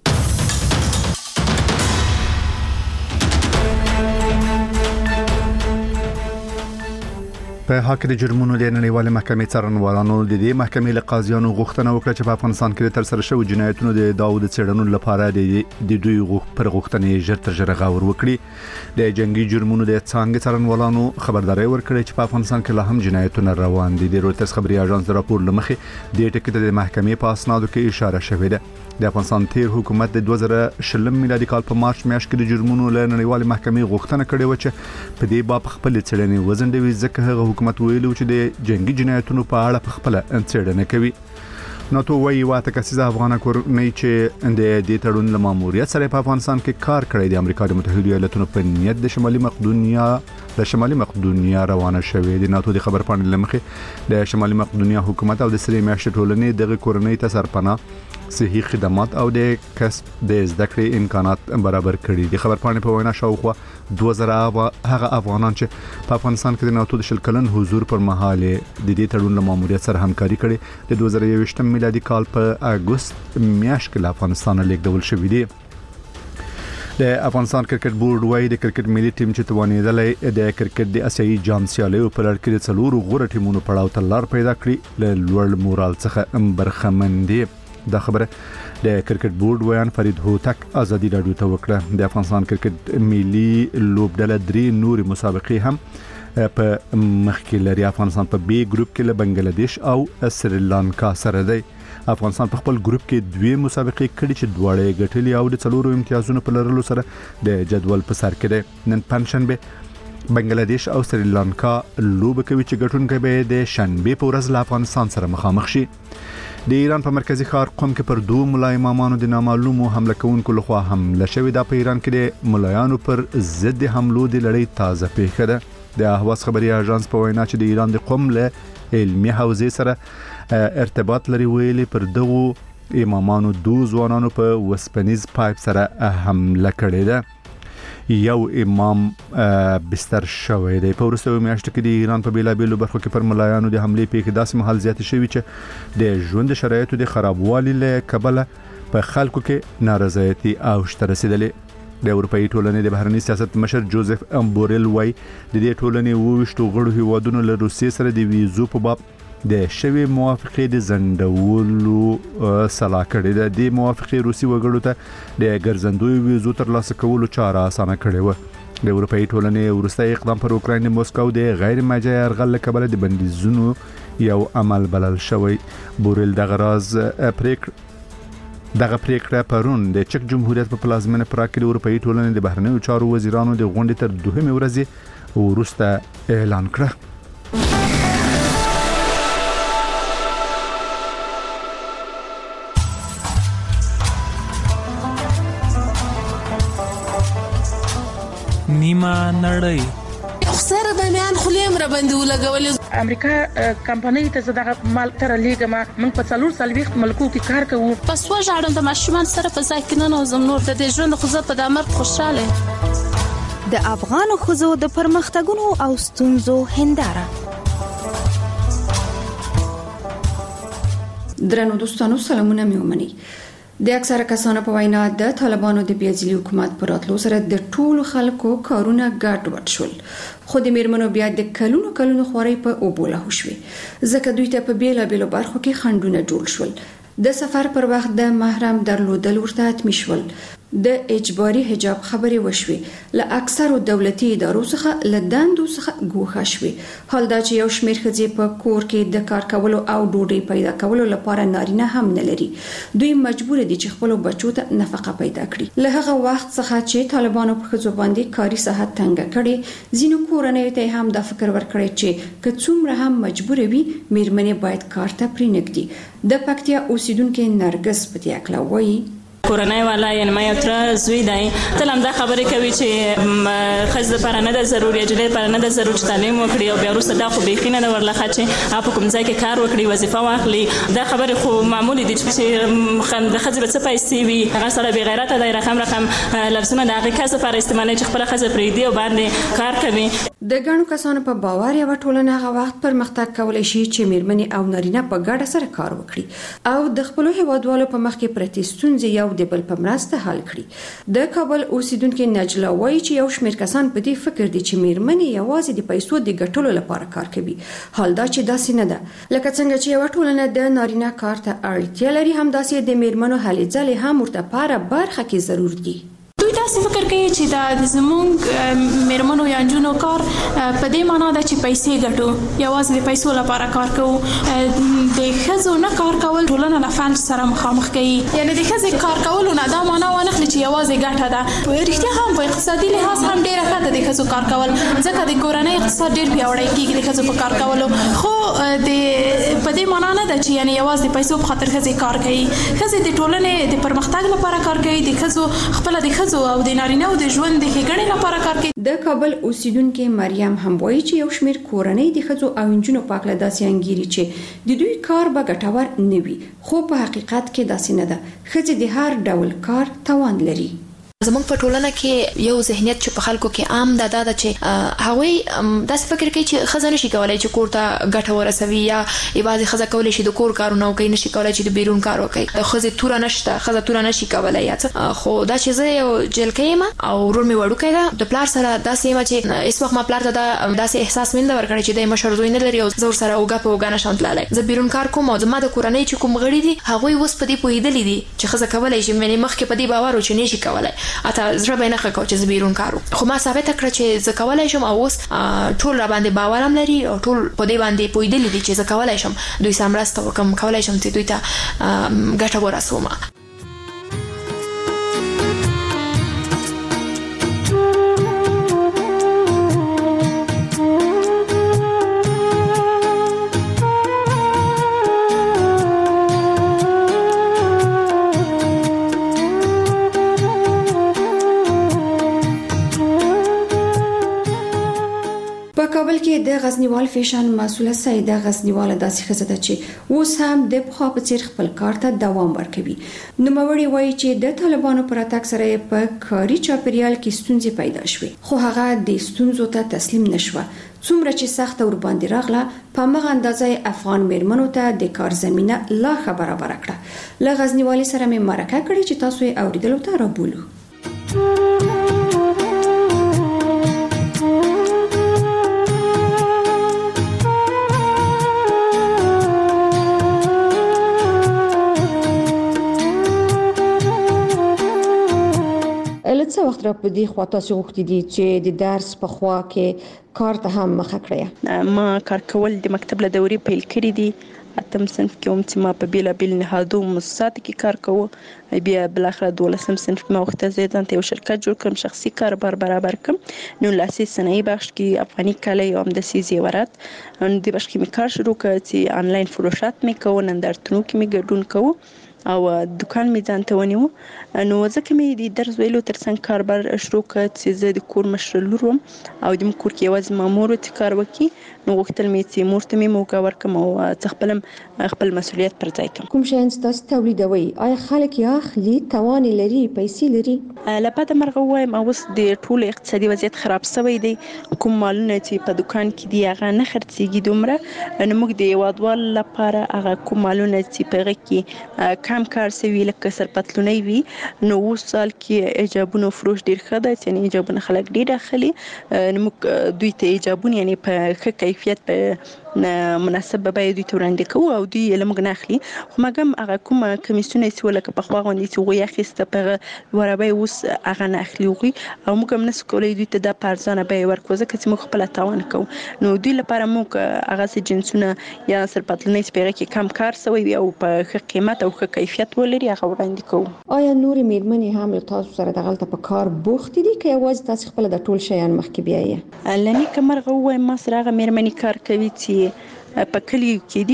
په حق د جرمونو د نړیوالې محکمې څارنوالانو د دې محکمې له قاضیانو غوښتنه وکړه چې په افغانستان کې تر سره شوی جنایتونو د داود څېړنو لپاره د دوی پر غوښتنې ژر تر ژره غور وکړي. د جنگي جرمونو د څانګې څارنوالانو خبرداري ورکړه چې په افغانستان کې لا هم جنایتونه روان دي. د رویټرز خبري اژانس د راپور لمخې د ټکي د محکمې په اسنادو کې اشاره شوې ده. د افغانستان تیر حکومت د دوه زره شلم میلادي کال په مارچ میاشت کې د جرمونو له نړیوالې محکمې غوښتنه کړې و چې په دې باب خپل څېړنې وزندوي، ځکه هغه حکومت ویلو چې د جنگي جنایتونو په اړه په خپل څېړنه کوي. ناتو وايي واته کسیزه افغان کورنۍ چې د دې تړون له ماموریت سره په افغانستان کې کار کړی د امریکا د متحده ایالاتونو په نیت د شمالي مقدونیا د شمالي مقدونیا روانه شوې. د ناتو د خبر پاڼې لمخې د شمالي مقدونیا حکومت او د سری میاشتې ټولنې دغه کورنۍ ته سرپناه، صحي خدمات او د کسب د زده کړې امکانات برابر کړي. د خبر پاڼې په وینا شاوخوا دوه زره هغه افغانان چې په افغانستان کې د ناتو د شل کلن حضور پر مهال د دې تړون له ماموریت سره همکاري کړي د دوه زره یوویشتم میلادي کال په اګوست میاشت کې له افغانستان لیږدول شوی دی. د افغانستان کرکټ بورډ وايي د کرکټ ملي ټیم چې توانېدلی د کرکټ د اسیایي جام سیالیو په لړ کې د څلورو غوره ټیمونو پړاو ته لار پیدا کړي له لوړ مورال څخه برخمن دي. دا خبره د کرکټ بورډ ویان فرید هوتک ازادي رادیو ته وکړه. د افغانستان کرکټ ملي لوبډله درې نورې مسابقې هم په مخ کې لري. افغانستان په بي ګروپ کې له بنگلاديش او سریلانکا سره دی. افغانستان په خپل ګروپ کې دوه مسابقې کړي چې دواړه ګټلې او د څلورو امتیازونو په لرلو سره د جدول په سر کې دی. نن پنځشنبه بنگلاديش او سریلانکا لوب کوي چې ګټونکي به د شنبه په ورځ له افغانستان سره مخامخ شي. د ایران په مرکزی ښار قم کې پر دوه ملا امامانو د نامعلومو حمله کوونکو لخوا حمله شوې ده. په ایران کې د ملایانو پر ضد حملو د لړۍ تازه پیښه ده. د اهواز خبري اژانس په وینا چې د ایران د قم له علمي حوزې سره ارتباط لري ویلي پر دغو امامانو دوه ځوانانو په وسپنیز پایپ سره حمله کړې ده. یو امام بستر شوی دی. په وروستیو میاشتو کې د ایران په بیلابیلو برخو کې پر ملایانو د حملې پیښې داسې مهال زیاتې شوي چې د ژوند شرایطو د خرابوالي له کبله په خلکو کې نارضایتي اوج ته رسیدلې. د اروپאי ټولنې د بهرنی سیاست مشر جوزف امبورل وای د دې ټولنې وویشتو غړو هیوادونو له روسیې سره د ویزو په باب د شوی موافقې د زندولو سلا کړې ده. د موافقې روسي وګړو ته د ګرځندوی ویزو ترلاسه کولو چاره اسانه کړې و. د اروپאי ټولنې وروستي اقدام پر اوکراین موسکو د غیر مجاز یرغل کبل د بندیزونو یو عمل بلل شوی. بورل دغه راز پریک دغه پریکړه پرون د چک جمهوریت په پلازمینه پراګ کې د اروپאי ټولنې د بهرنیو چارو وزیرانو د غونډې تر دوهمې ورځې وروسته اعلان کړه. نیمه نړۍ خسر د میان خلیم را باندې ولګول. امریکا کمپنۍ ته زداغه مال تر لیګما من په څلور سالويخت ملکو کې کار کوو. پس وژاړم د ماشومان سره په ځای کې نه نوزم نور د دې ژوند خو زه په دامر خوشاله. د افغان خزو د پرمختګونو او ستونزو هنداره. درنو دوستانو سلامونه مې ومني. د اکثره کسانو په وینا د طالبانو د بیاځلي حکومت پر راتلو سره د ټولو خلکو کارونه ګډوډ شول، خو د میرمنو بیا د کلونو کلونو خوري په اوبوله شوې، ځکه دوی ته په بیلا بیلو برخو کې خندونه جوړ شول. د سفر پر وخت د محرم درلودل ورته حتمی شول. د اجباري حجاب خبرې وشوي، له اکثرو دولتي ادارو څخه له دندو څخه ګوښه شوي. حال دا چې یو شمېر ښځې په کور کې د کار کولو او ډوډۍ پیدا کولو لپاره نارینه هم نه لري. دوی مجبور دي چې خپل بچو ته نفقه پیدا کړي. له هغه وخت څخه چې طالبانو په ښځو باندې کاري ساحت تنګ کړي، ځینو کورنیو ته هم دا فکر ورکړي چې که څومره هم مجبور وي میرمنې باید کار ته پرېنږدي. د پکتیا اوسیدونکو نرګس پتیاکلا وایي کورنۍ والا یعنی ما یو تر زوی دی تل هم دا خبرې کوي چې ښځې لپاره نه ده ضروري یا نجلۍ لپاره نه ده ضروري چې تعلیم وکړي او بیا وروسته دا خو بیخي نه ده ورلخه چې هغه په کوم ځای کې کار وکړي وظیفه واخلي. دا خبرې خو معمولي دي چې د ښځې به څه پیسې وي هغه سړی بې غیرته دی رقم رقم لفظونه د هغې کس لپاره استعمالوي چې خپله ښځه پرېږدي او باندې کار کوي. د ګڼو کسانو په باور یوه ټولنه هغه وخت پرمختګ کولی شي چې میرمنې او نارینه په ګډه سره کار وکړي او د خپلو هیوادوالو په مخ کې پرتې ستونزې یو د بل په مرسته حل کړي. د کابل اوسیدونکي نجلا وایي چې یو شمېر کسان په دې فکر دي چې میرمنې یوازې د پیسو د ګټلو لپاره کار کوي، حال دا چې داسې نه ده. لکه څنګه چې یوه ټولنه د نارینه کار ته اړتیا لري همداسې د میرمنو هلې ځلې هم ورته په هره برخه کې ضرور دي. دوی داسې فکر کوي چې دا زموږ میرمنو یا نجونو کار په دې معنا ده چې پیسې ګټو، یوازې د پیسو لپاره کار کوو. د ښځو نه کار کول ټولنه له فلج سره مخامخ کوي، یعنی د ښځې کار کولو نه دا معنا وانخلي چې یوازې ګټه ده. رښتیا هم په اقتصادي لحاظ هم ډېره ښه ده د ښځو کار کول، ځکه د کورنۍ اقتصاد ډېر پیاوړی کېږي د ښځو په کار کولو. خو د په دې معنا نه ده چې یعنی یوازې د پیسو په خاطر ښځې کار کوي. ښځې د ټولنې د پرمختګ لپاره کار کوي، د ښځو خپله د ښځو او د نارینه او د ژوند د ښېګڼې لپاره کار کوي. د کابل اوسیدونکي مریم هم وایي چې یو شمېر کورنۍ د ښځو او نجونو په هکله داسې انګیري چې د دوی کار به ګټور نه وي، خو په حقیقت کې داسې نه ده. ښځې د هر ډول کار توان لري. زموږ په ټولنه کې یو ذهنیت چې په خلکو کې عام ده دا ده چې هغوی داسې فکر کوي چې ښځه نشي کولی چې کور ته ګټه ورسوي یا یوازې ښځه کولی شي د کور کارونه وکړي، نشي کولی چې د بیرون کار وکړي. د ښځې توره نشته، ښځه توره نشي کولی یا څه. خو دا چې زه یو جلکۍ یم او ورور مې وړوکی ده، د پلار سره داسې یم چې هېڅ وخت ما پلار ته دا داسې احساس مې نه ده ورکړی چې دی مشر زوی نه لري او زه ورسره اوږه په اوږه نشم تللی. زه بیرون کار کوم او زما د کورنۍ چې کوم غړي دي هغوی اوس په دې پوهېدلي دي چې ښځه کولی شي، مخکې په دې باور و چې نشي کولی، حتی زړه به یې نه ښه کوه چې زه بیرون کار وکړم. خو ما ثابته کړه چې زه کولی شم او اوس ټول را باندې باور هم لري او ټول په دې باندې پوهېدلي دي چې زه کولی شم دوی سره مرسته وکړم، کولی شم چې دوی ته ګټه ورسوم. کابل کې د غزنیوال فیشن مسؤله سیده غزنیواله داسې ښځه ده چې اوس هم د پخوا په څیر خپل کار ته دوام ورکوي. نوموړې وایي چې د طالبانو پر راتګ سره په کاري چاپیریال کې ستونزې پیدا شوې، خو هغه د ستونزو ته تسلیم نشوه. څومره چې سخته ورباندې راغله په همغه اندازه افغان میرمنو ته د کار زمینه لا ښه برابره کړه. له غزنیوالې سره مې مرکه کړې چې تاسو یې اوریدلو ته رابولو. څه وخت را په دې خوا تاسو غوښتي دي چې د درس په خوا کې کار ته هم مخه کړئ؟ ما کار کول د مکتب له دورې پیل کړي دي. اتم صنف کې هم چې ما په بیلابیل نهادو مؤسساتو کې کار کوو، بیا بالاخره دولسم صنف کې ما وغوښتل زه ځان ته یو شرکت جوړ کړم، شخصي کاروبار برابر کړم. نو لاسي صنایع بخش کې افغاني کالي او همداسې زیورات نو دې بخش کې مې کار شروع کړ چې آنلاین فروشات مې کوو، نندارتونو کې مې ګډون کوو او دکان مې ځان ته ونیو. نو ځکه مې د درس ویلو ترڅنګ کاروبار شروع کړ چې زه د کور مشره لور وم او د کور کې یوازې ما مور چې کار وکړي. نو غوښتل مې چې مور ته مې موقع ورکړم او څه خپل خپل مسؤلیت پر ځای کړم. کوم شیان تاسو تولیدوي؟ آیا خلک یې اخلي؟ توان لري؟ پیسې لري؟ لپاره مرغه وایم اوس د ټول اقتصادي وضعیت خراب شوی دی. کوم مالونه چې په دکان کې دی هغه نه خرڅېږي دومره. نو موږ د هیوادوال لپاره هغه کوم مالونه چې په هغه کې کم کار شوي لکه سرپتلونی وي، نو اوس سال کې حجابونو فروش ډېر ښه دی، یعنې حجابونه خلک ډېر اخلي. نو موږ دوی ته حجابونه یعنې په ښه کیفیت په مناسب بیه دوی ته وړاندې کوو او دوی یې له موږ نه اخلي. خو موږ هم هغه کومه کمیسیونه چې وه لکه پخوا غوندې چې هغوی اخیسته په هغه لوړه بیه اوس هغه نه اخلي هغوی او موږ هم نشو کولی دوی ته دا په ارزانه بیه ورکړو ځکه چې موږ خپله تاوان کوو. نو دوی لپاره موږ هغسې جنسونه یا سرپتلونی چې په هغه کې کم کار شوی وي او په ښه قیمت او ښه کیفیت ولري هغه وړاندې کوو. آیا نورې میرمنې هم له تاسو سره دغلته په کار بوختې دي که یوازې تاسې خپله د ټول شیان مخکې بیایې؟ له نیکه مرغه ووایم ما سره هغه میرمنې کار کوي چې په کلیو کې دي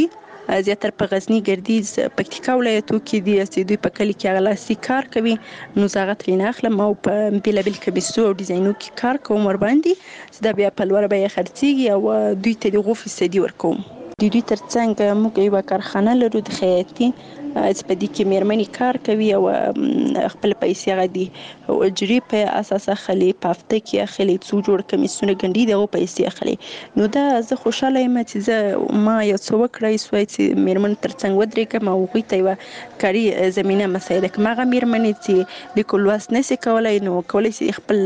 زیاتره په غزنی ګردیز پکتیکا ولایتو کې دي چې دوی په کلی کې غلاسي کار کوي نو زه هغه ترې نه اخلم او په بیلابیل کمیسو او ډیزاینو کې کار کوم ورباندې چې دا بیا په لوړه بیه خرڅیږي او دوی ته د غو فیصدي ورکوم. د دوی ترڅنګ موږ یو کارخانه لرو د خیاطي چې په دې کې میرمنې کار کوي او خپل پیسې هغه دي او اجري په اساس اخلي په هفته کې اخلي څو جوړ کمیسونه ګنډي دغه پیسې اخلي. نو دا زه خوشاله یم چې زه ما یو څه وکړای سوای چې میرمن ترڅنګ ودرېږم او هغوی ته یوه کاري زمینه مساعده کړم. هغه میرمنې چې لیکل لوست نشي کولی نو کولی شي خپل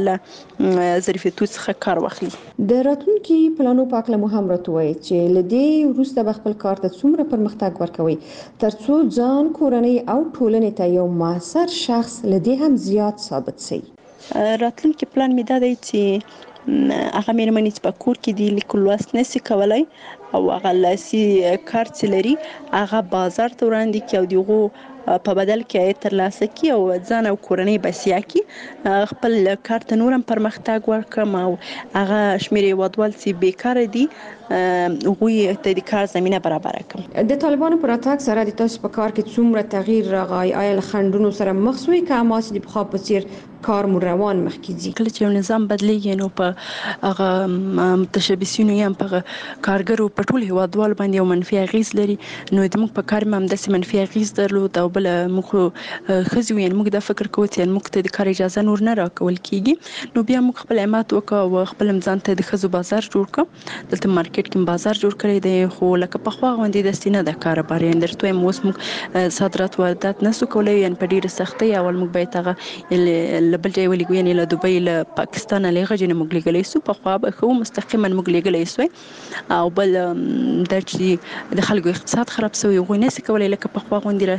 ظرفیتو څخه کار واخلي. د راتلونکي پلانو په اړه مو هم راته وایي چې له دې وروسته به خپل کار ته څومره پرمختګ ورکوي ترڅو ځان کورنۍ او ټولنې ته یو موثر شخص لدې هم زیات ثابت شي. راتلونکي پلان می دا دی چې هغه میرمنې چې په کور کې دی لیکل لوست نشي کولای او هغه لاسي کار چې لري هغه بازار ته وړاندې کړي او دغه په بدل کې ترلاسه کړي او ځان او کورنۍ بسیا کړي خپل کار ته نورم پرمختګ ورکړم او هغه شمیر هیوادوال چې بیکاره دي هغوی ته د کار زمینه برابر کړم. د طالبانو پر راتګ سره د تاسو په کار کې څومره تغییر راغی؟ آیا له خنډونو سره مخ شوئ که هماغسې د پخوا په څیر کار مو روان مخکې ځي؟ کله چې یو نظام بدلیږي نو په هغه متشبثینو یا په کارګرو په ټول هیوادوالو باندې یو منفي اغیز لري. نو د موږ په کار هم همداسې منفي اغیز درلود او بل موږ ښځې وو موږ دا فکر کوو چې موږ ته د کار اجازه نور نه راکول کیږي. نو بیا موږ خپل همت وکړو او خپل ځان ته د ښځو بازار جوړ کړ. دلته مارکیټ کې بازار جوړ کړی دی خو لکه پخوا غوندې داسې نه د کاروبار یعنې درته وایم اوس موږ صادرات واردات نسو کولی یعنې په ډېره سختۍ اول موږ باید هغه له بل ځای ولېږو یعنې له دوبۍ له پاکستان له هغه ځای نه موږ لېږلی سو. پخوا به ښه مستقیما موږ لېږلی سوی او بل دا چې د خلکو اقتصاد خراب سوی هغوی نسي کولی لکه پخوا غوندې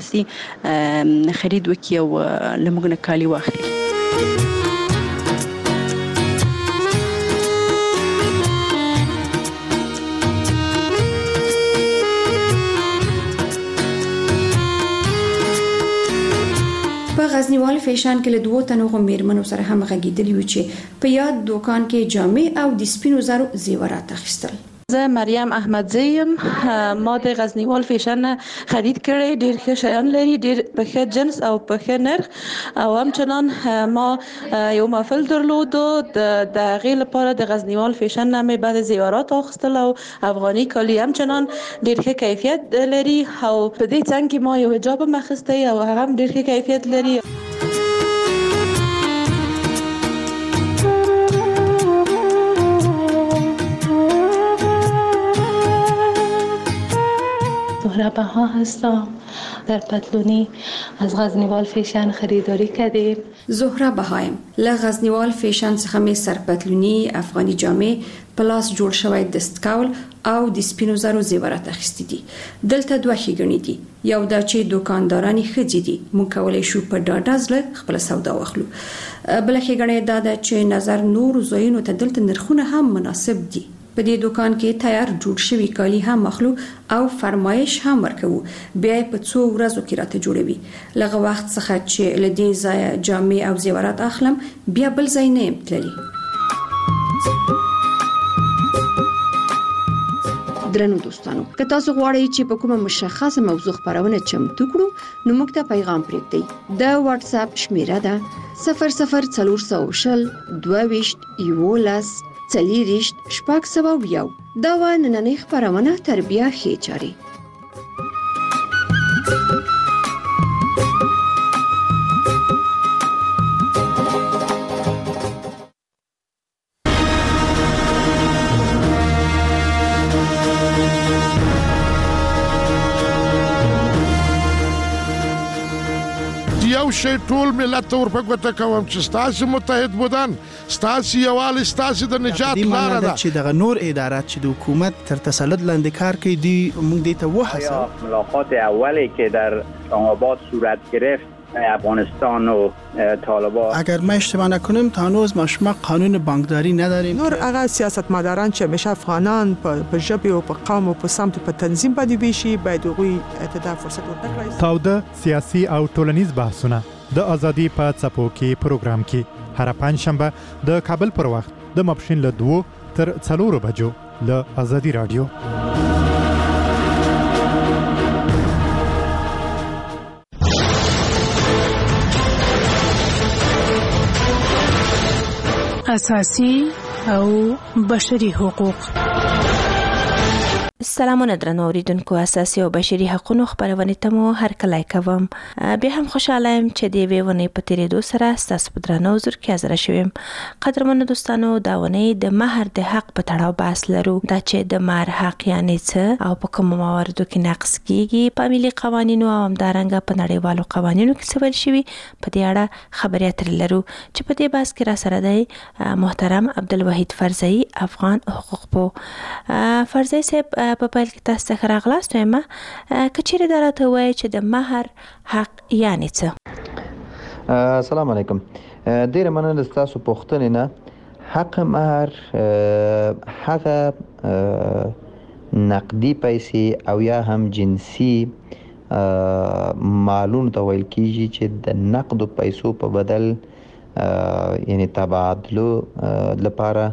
راسي خرید وکړي او له موږ نه کالي واخلي. په غزنیوال فیشن کې له دوه تنو میرمنو سره هم غږیدلی و چې په یاد دوکان کې جامې او د سپینو زرو زیورات اخیستل. زه مریم احمدزی یم. ما د غزنیوال فیشن خرید کړی ډیر ښه شیان لري ډیر په ښه جنس او په ښه نرخ او همچنان ما یو محفل درلود د هغې لپاره د غزنیوال فیشن نه مې بعد زیورات اخیستل او افغاني کالي همچنان ډیر ښه کیفیت لري او په دې څنګ کې ما یو حجاب هم اخیستی او هغه هم ډیر ښه کیفیت لري. زهره بها هستم. در پتلونی از غزنیوال فیشن خریداری کردیم. زهره بهایم له غزنیوال فیشن څخه مې سر پتلونی افغاني جامې پلاس جوړ شوی دستکول او د سپینو زرو زیورات اخیستي دي. دلته دوه ښېګڼې دي. یو دا چې دوکاندارانې ښځې دي موږ کولی شو په ډاډه زړه خپله سودا واخلو. بله ښېګڼه دا ده چې نظر نورو ځایونو ته دلته نرخونه هم مناسب دي. په دې دوکان کې تیار جوړ شوي کالي هم اخلو او فرمایش هم ورکوو. بیا په څو ورځو کې راته جوړوي. لغه وخت څخه چې له دې ځایه جامې او زیورات اخلم بیا بل ځای نه یم تللی. درنو دوستانو که تاسو غواړئ چې په کومه مشخصه موضوع خبرونه چمتو کړو نو موږ ته پیغام پرېږدئ. د واتس اپ شمیره ده صفر صفر څلور سوه شل دوه ویشت یولس څلېرویشت شپږ سوه یو. دا وه نننۍ خپرونه تربیه ښې چارې. یو شی ټول ملت ته ورپګوته کوم چې ستاسې متحد بودن ستاسې یووالی ستاسې د نجات لاره ده چې دغه نور ادارات چې د حکومت تر تسلط لاندې کار کوي دی موږ دې ته وهڅوو. ملاقات اولی که در اسلام‌آباد صورت گرفت افغانستان و طالبان اگر ما اشتباه نکنیم تا هنوز ما شما قانون بانکداری نداریم. نور هغه سیاستمداران چې همیشه افغانان په ژبه او په قوم او په سمت په تنظیم باندې ویشي باید هغوی ته فرصت ورکړي. تاوده سیاسي او ټولنیز بحثونه د ازادي په څپو کې پروګرام کې هر پنځ شنبه د کابل پر وخت د ماپښین له دوه تر څلورو بجو له ازادي رادیو. اساسي او بشري حقوق. سلامونه درنو اوریدونکو، اساسي او بشري حقوقو خبرونه ته مو هر کله کوم. بیا هم خوشاله يم چې دی ویونه په تیرېدو سره تاسو په درنو زر کې حاضر شوم. قدرمنو دوستانو، دا ونه د مہر د حق په تړاو بحث لرو. دا چې د مہر حق یعنی څه او په کوم مواردو کې نقص کیږي، په ملي قوانینو او همدارنګه په نړیوالو قوانینو کې څه ویل شوی، په دې اړه خبرې اترې لرو. چې په دې بحث کې را سره دی محترم عبدالوحید فرزئی، افغان حقوق پو. فرزئی صاحب، په پیل کې تاسو ته راغلاست وایم کچېره دراته وای چې د مہر حق یعنی څه. السلام علیکم. ډیر مننه تاسو پوښتنه نه. حق مہر هغه نقدي پیسې او یا هم جنسي مالونه ته ویل کیږي چې د نقدو پیسو په بدل یعنی تبادله لپاره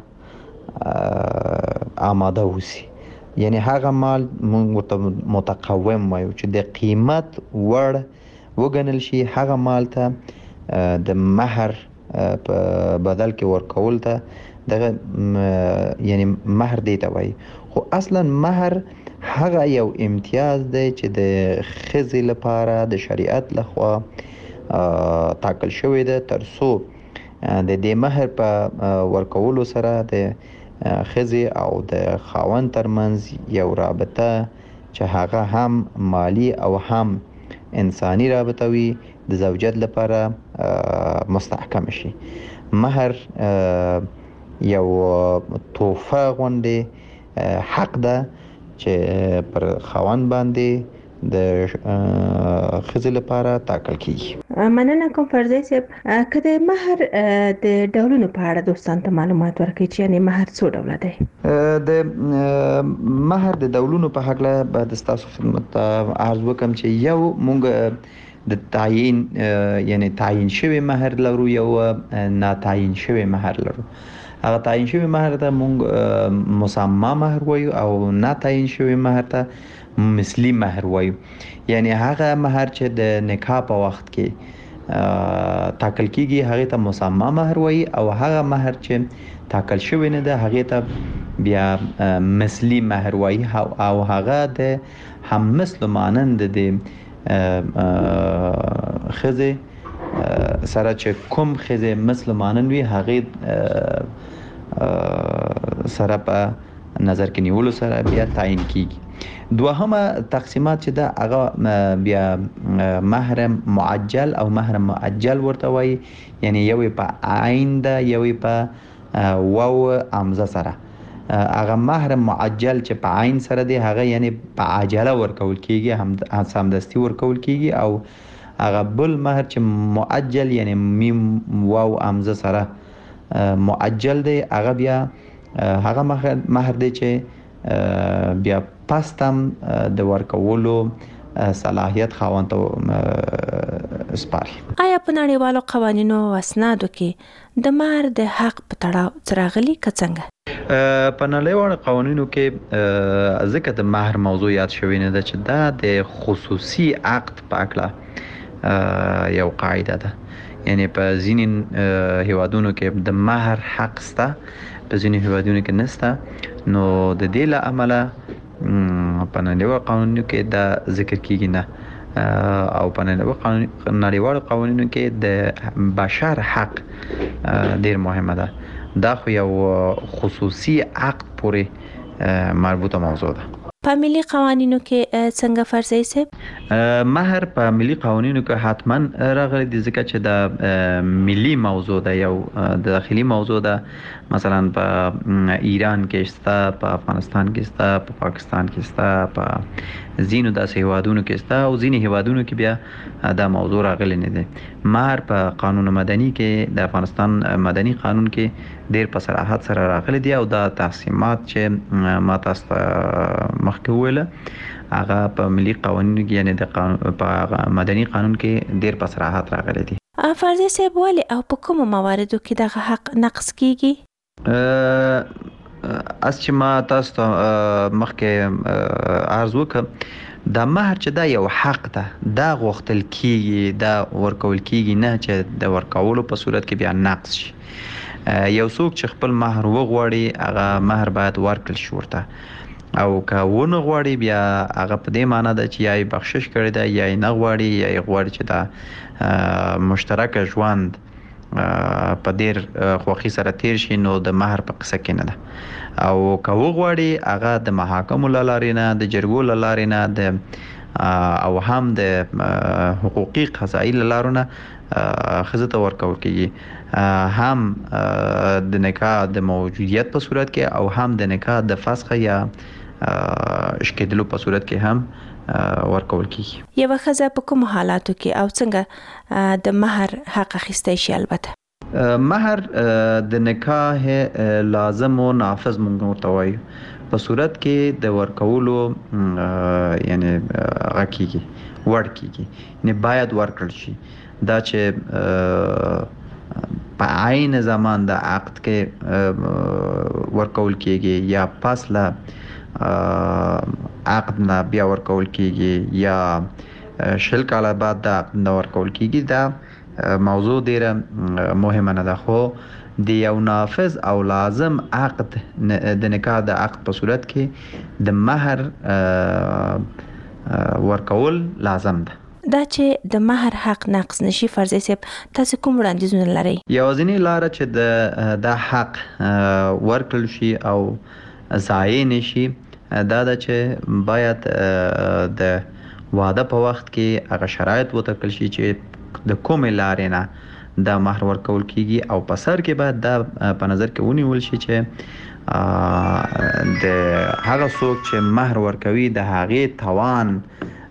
آماده وسی. یعنی هغه مال موږ متقوم وایو چې د قیمت وړ وګڼل شي، هغه مال ته د مہر په بدل کې ورکول ته دغه یعنی مہر دی ته وایي. خو اصلا مہر هغه یو امتیاز دی چې د ښځې لپاره د شریعت لخوا ټاکل شوی دی، ترڅو د دې مہر په ورکولو سره د ښځې او د خاوند ترمنځ یو رابطه چې هغه هم مالی او هم انساني رابطه وي د زوجیت لپاره مستحکم شي. مہر یو تحفه غوندې حق ده چې پر خاوند باندې د ښځې لپاره ټاکل کیږي. مننه کوم فرزي صاحب. که د مہر د ډولونو په اړه دوستان ته معلومات ورکړي چې یعنی مہر څو ډوله دی؟ د مہر د ډولونو په هکله به د تاسو خدمت ته عرض وکم چې یو مونږ د تعیین یعنی تعیین شوی مہر لرو، یو ناتعیین شوی مہر لرو. هغه تعیین شوی مہر ته مونږ مسمى مہر وایو او ناتعیین شوی مہر ته مثلی مہر وایو. یعنی هغه مہر چې د نکاح په وخت کې ټاکل کیږي هغه ته مسمى مہر وایي، او هغه مہر چې ټاکل شوی نه ده هغه ته بیا مثلی مہر وایي، او هغه د هم مثل مانند د ښځې سره چې کوم ښځې مثل مانند وي هغه سره په نظر کې نیولو سره بیا تعیین کیږي. دوهمه تقسیمات چې دا هغه بیا مہر معجل او مہر مؤجل ورته وایي. یعنی یو په عین ده، یو په واو امزه سره. هغه مہر معجل چې په عین سره دی هغه یعنی په عجله ورکول کیږي، هم سمدستي ورکول کیږي، او هغه بل مہر چې مؤجل یعنی میم واو امزه سره مؤجل دی هغه بیا هغه مہر دی چې بیا پاستم د ورکولو صلاحیت خاوند ته سپاري. آیا په نړیوالو قوانینو او اسنادو کې د مہر د حق په تړاو څراغلي کڅنګ؟ په نړیوالو قوانینو کې ځکه د مہر موضوع یاد شوی نه ده چې دا د خصوصي عقد په اړه یو قاعده ده. یعنی په ځینې هیوادونو کې د مہر حق شته، په ځینې هیوادونو کې نشته. نو د دې له امله په نړیوالو قوانینو کې دا ذکر کیږي نه، او په نړیوالو قوانینو کې د بشر حق ډیر مهمه ده. دا خو یو خصوصي عقد پورې مربوطه موضوع ده. په ملي قوانینو کې څنګه فرضي صاحب؟ مہر په ملي قوانینو کې حتما راغلي دي ځکه چې دا ملي موضوع ده، یو داخلي موضوع ده. مثلا په ایران کې شته، په افغانستان کې شته، په پاکستان کې شته، په ځینو داسې هیوادونو کې شته، او ځینې هیوادونو کې بیا دا موضوع راغلی نه دی. مہر په قانون مدني کې د افغانستان مدني قانون کې ډیر په صراحت سره راغلی دی، او دا تقسیمات چې ما تاسو مخکې وویله هغه په ملي قوانینو کې یعنی د قانون په مدني قانون کې ډیر په صراحت راغلی دی. فرضي صاحب، ولې او په کومو مواردو کې دغه حق نقص کیږي؟ اس چې ما تاسو ته مخکې عرض وکړم، دا مہر چې دا یو حق ده، دا غوښتل کیږي، دا ورکول کیږي نه چې د ورکولو په صورت کې بیا نقص شي. یو څوک چې خپل مهر وغواړي هغه مهر باید ورکړل شي ورته، او که ونه غواړي بیا هغه په دې معنی ده چې یا یې بخشش کړی ده یا یې نه غواړي یا یې غواړي چې دا مشترکه ژوند په ډېر خوښۍ سره تیر شي، نو د مهر په قصه کې نه ده. او که وغواړي هغه د محاکمو له لارې نه، د جرګو له لارې نه، د او هم د حقوقي قضایي له لارو نه ښځې ته ورکول کېږي، هم د نکاح د موجودیت په صورت کې او هم د نکاح د فسخ یا اشکېدلو په صورت کې هم ورکول کېږي. یوه ښځه په کومو حالاتو کې او څنګه د مهر حق اخیستی شي؟ البته مهر د نکاح لازم و نافذ مونږ ورته وایو، په صورت کې د ورکولو یعنی هغه کېږي وړ کېږي، یعنی باید ورکړل شي. دا چې په عین زمان د عقد کې ورکول کېږي یا پس له عقد نه بیا ورکول کېږي یا شل کاله بعد د عقد نه ورکول کېږي، دا موضوع ډیره مهمه نه ده. خو د یو نافذ او لازم عقد د نکاح د عقد په صورت کې د مهر ورکول لازم ده. دا چې د مهر حق نقص نشي، فرضي صاحب تاسو کوم وړاندیزونه لرئ؟ یوازینی لاره چې د د حق ورکړل شي او ضایع نشي دا ده چې باید د واده په وخت کې هغه شرایط وټاکل شي چې د کومې لارې نه دا مهر ورکول کېږي، او په سر کې باید دا په نظر کې ونیول شي چې د هغه څوک چې مهر ورکوي د هغې توان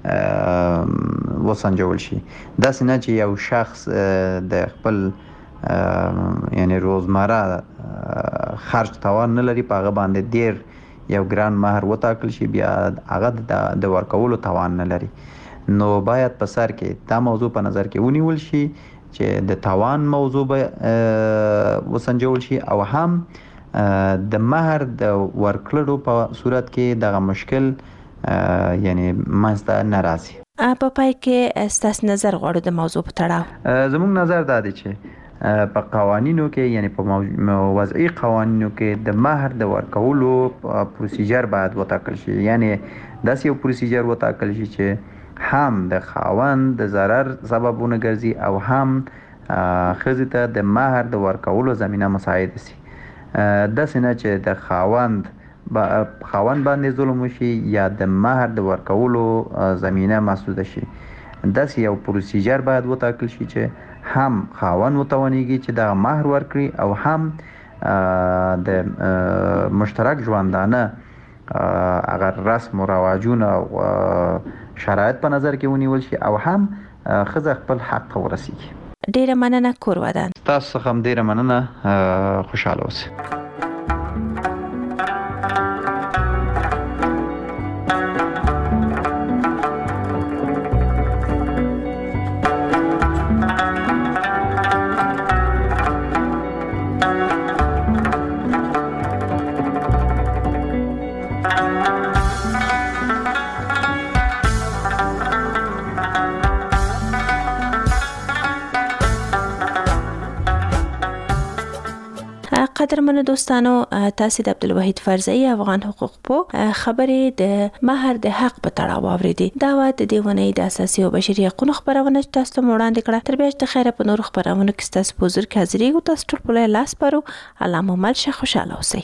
وسنجول شي. داسې نه چې یو شخص د خپل یعنی روزمره خرج توان نه لري، په هغه باندې ډېر یو ګران مهر وټاکل شي، بیا هغه د ورکولو توان نه لري. نو باید په سر کې دا موضوع په نظر کې ونیول شي چې د توان موضوع به وسنجول شي، او هم د مهر د ورکړلو په صورت کې دغه مشکل یعنی منځته نه راځي. په پای کې ستاسو نظر غواړو د موضوع په تړاو. زموږ نظر دا دی چې په قوانینو کې یعنی په وضعي قوانینو کې د مهر د ورکولو پروسیجر باید وټاکل شي، یعنی داسې یو پروسیجر وټاکل شي چې هم د خاوند د ضرر سببونه ګرځي او هم ښځې ته د مهر د ورکولو زمینه مساعد شي. داسې نه چې د خاوند خاوند باندې ظلم وشي یا د مهر د ورکولو زمینه مسدوده شي. داسې یو پروسیجر باید وټاکل شي چې هم خاوند وتوانیږي چې د مهر ورکړي او هم د مشترک ژوندانه اگر رسم و رواجونه او شرایط په نظر کې ونیول شي او هم ښځه خپل حق ورسیږي. ډیره مننه کور ودان. تاسو څخه هم ډیره مننه، خوشاله اوسئ. قدرمنو دوستانو، تاسو د عبدالوحید فرزئی افغان حقوق په خبرې د مهر د حق په تړاو اوریدي. دا و د دې ونې د اساسي او بشري حقوقو خبرونه چې تاسو ته وړاندې کړه. تر بیا د خیره په نور خبرونو کې تاسو په حضور کې حاضرې او تاسو ټول په لاس پرو علامه مل شه خوشاله اوسئ.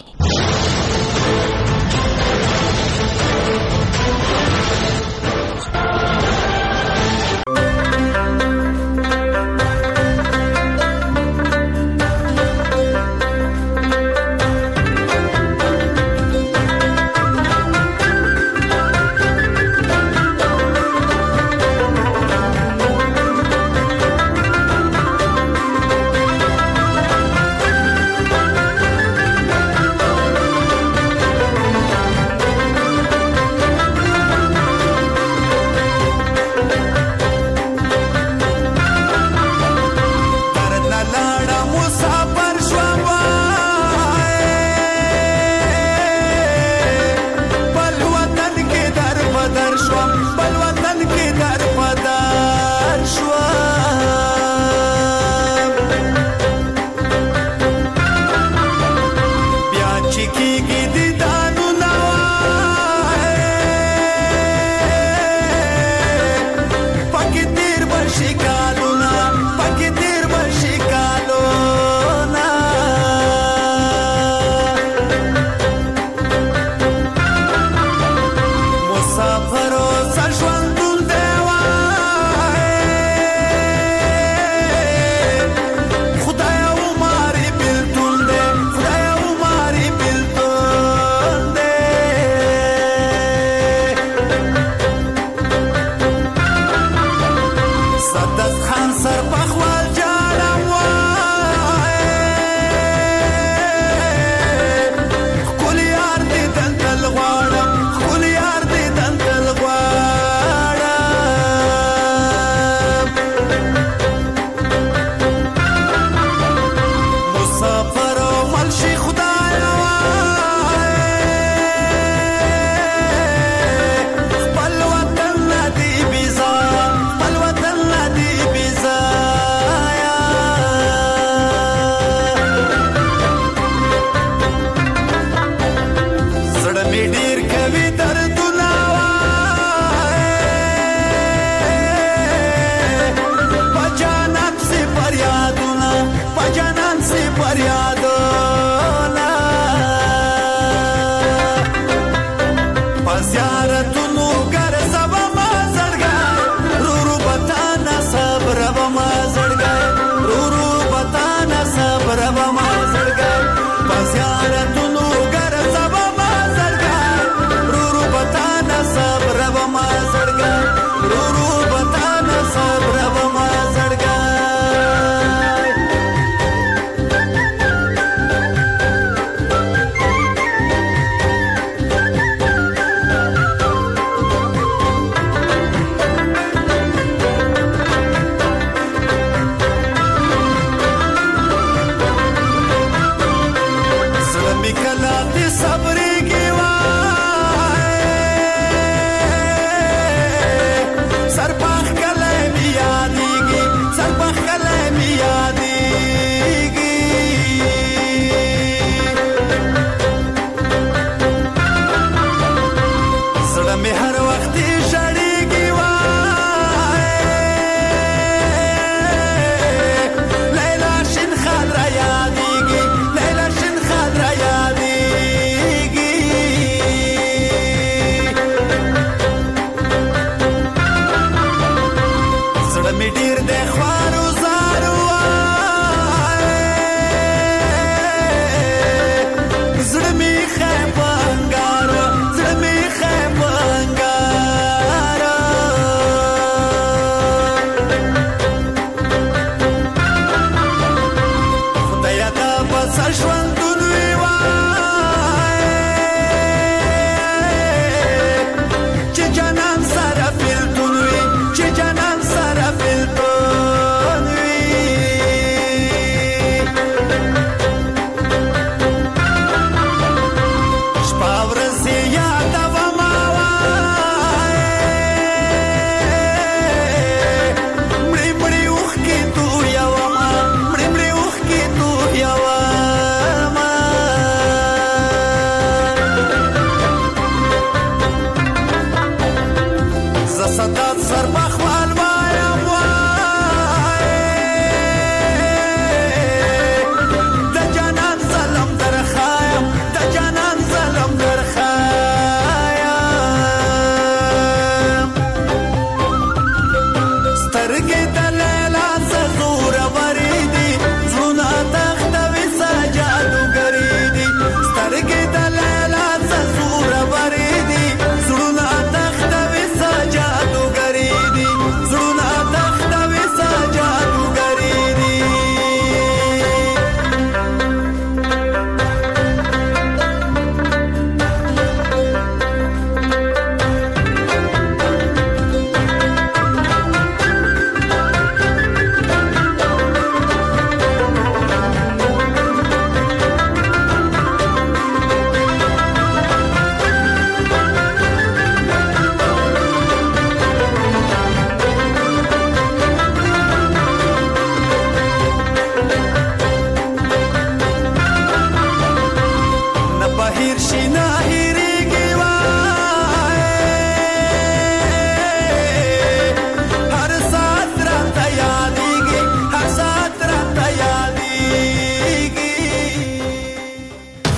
شیر شینه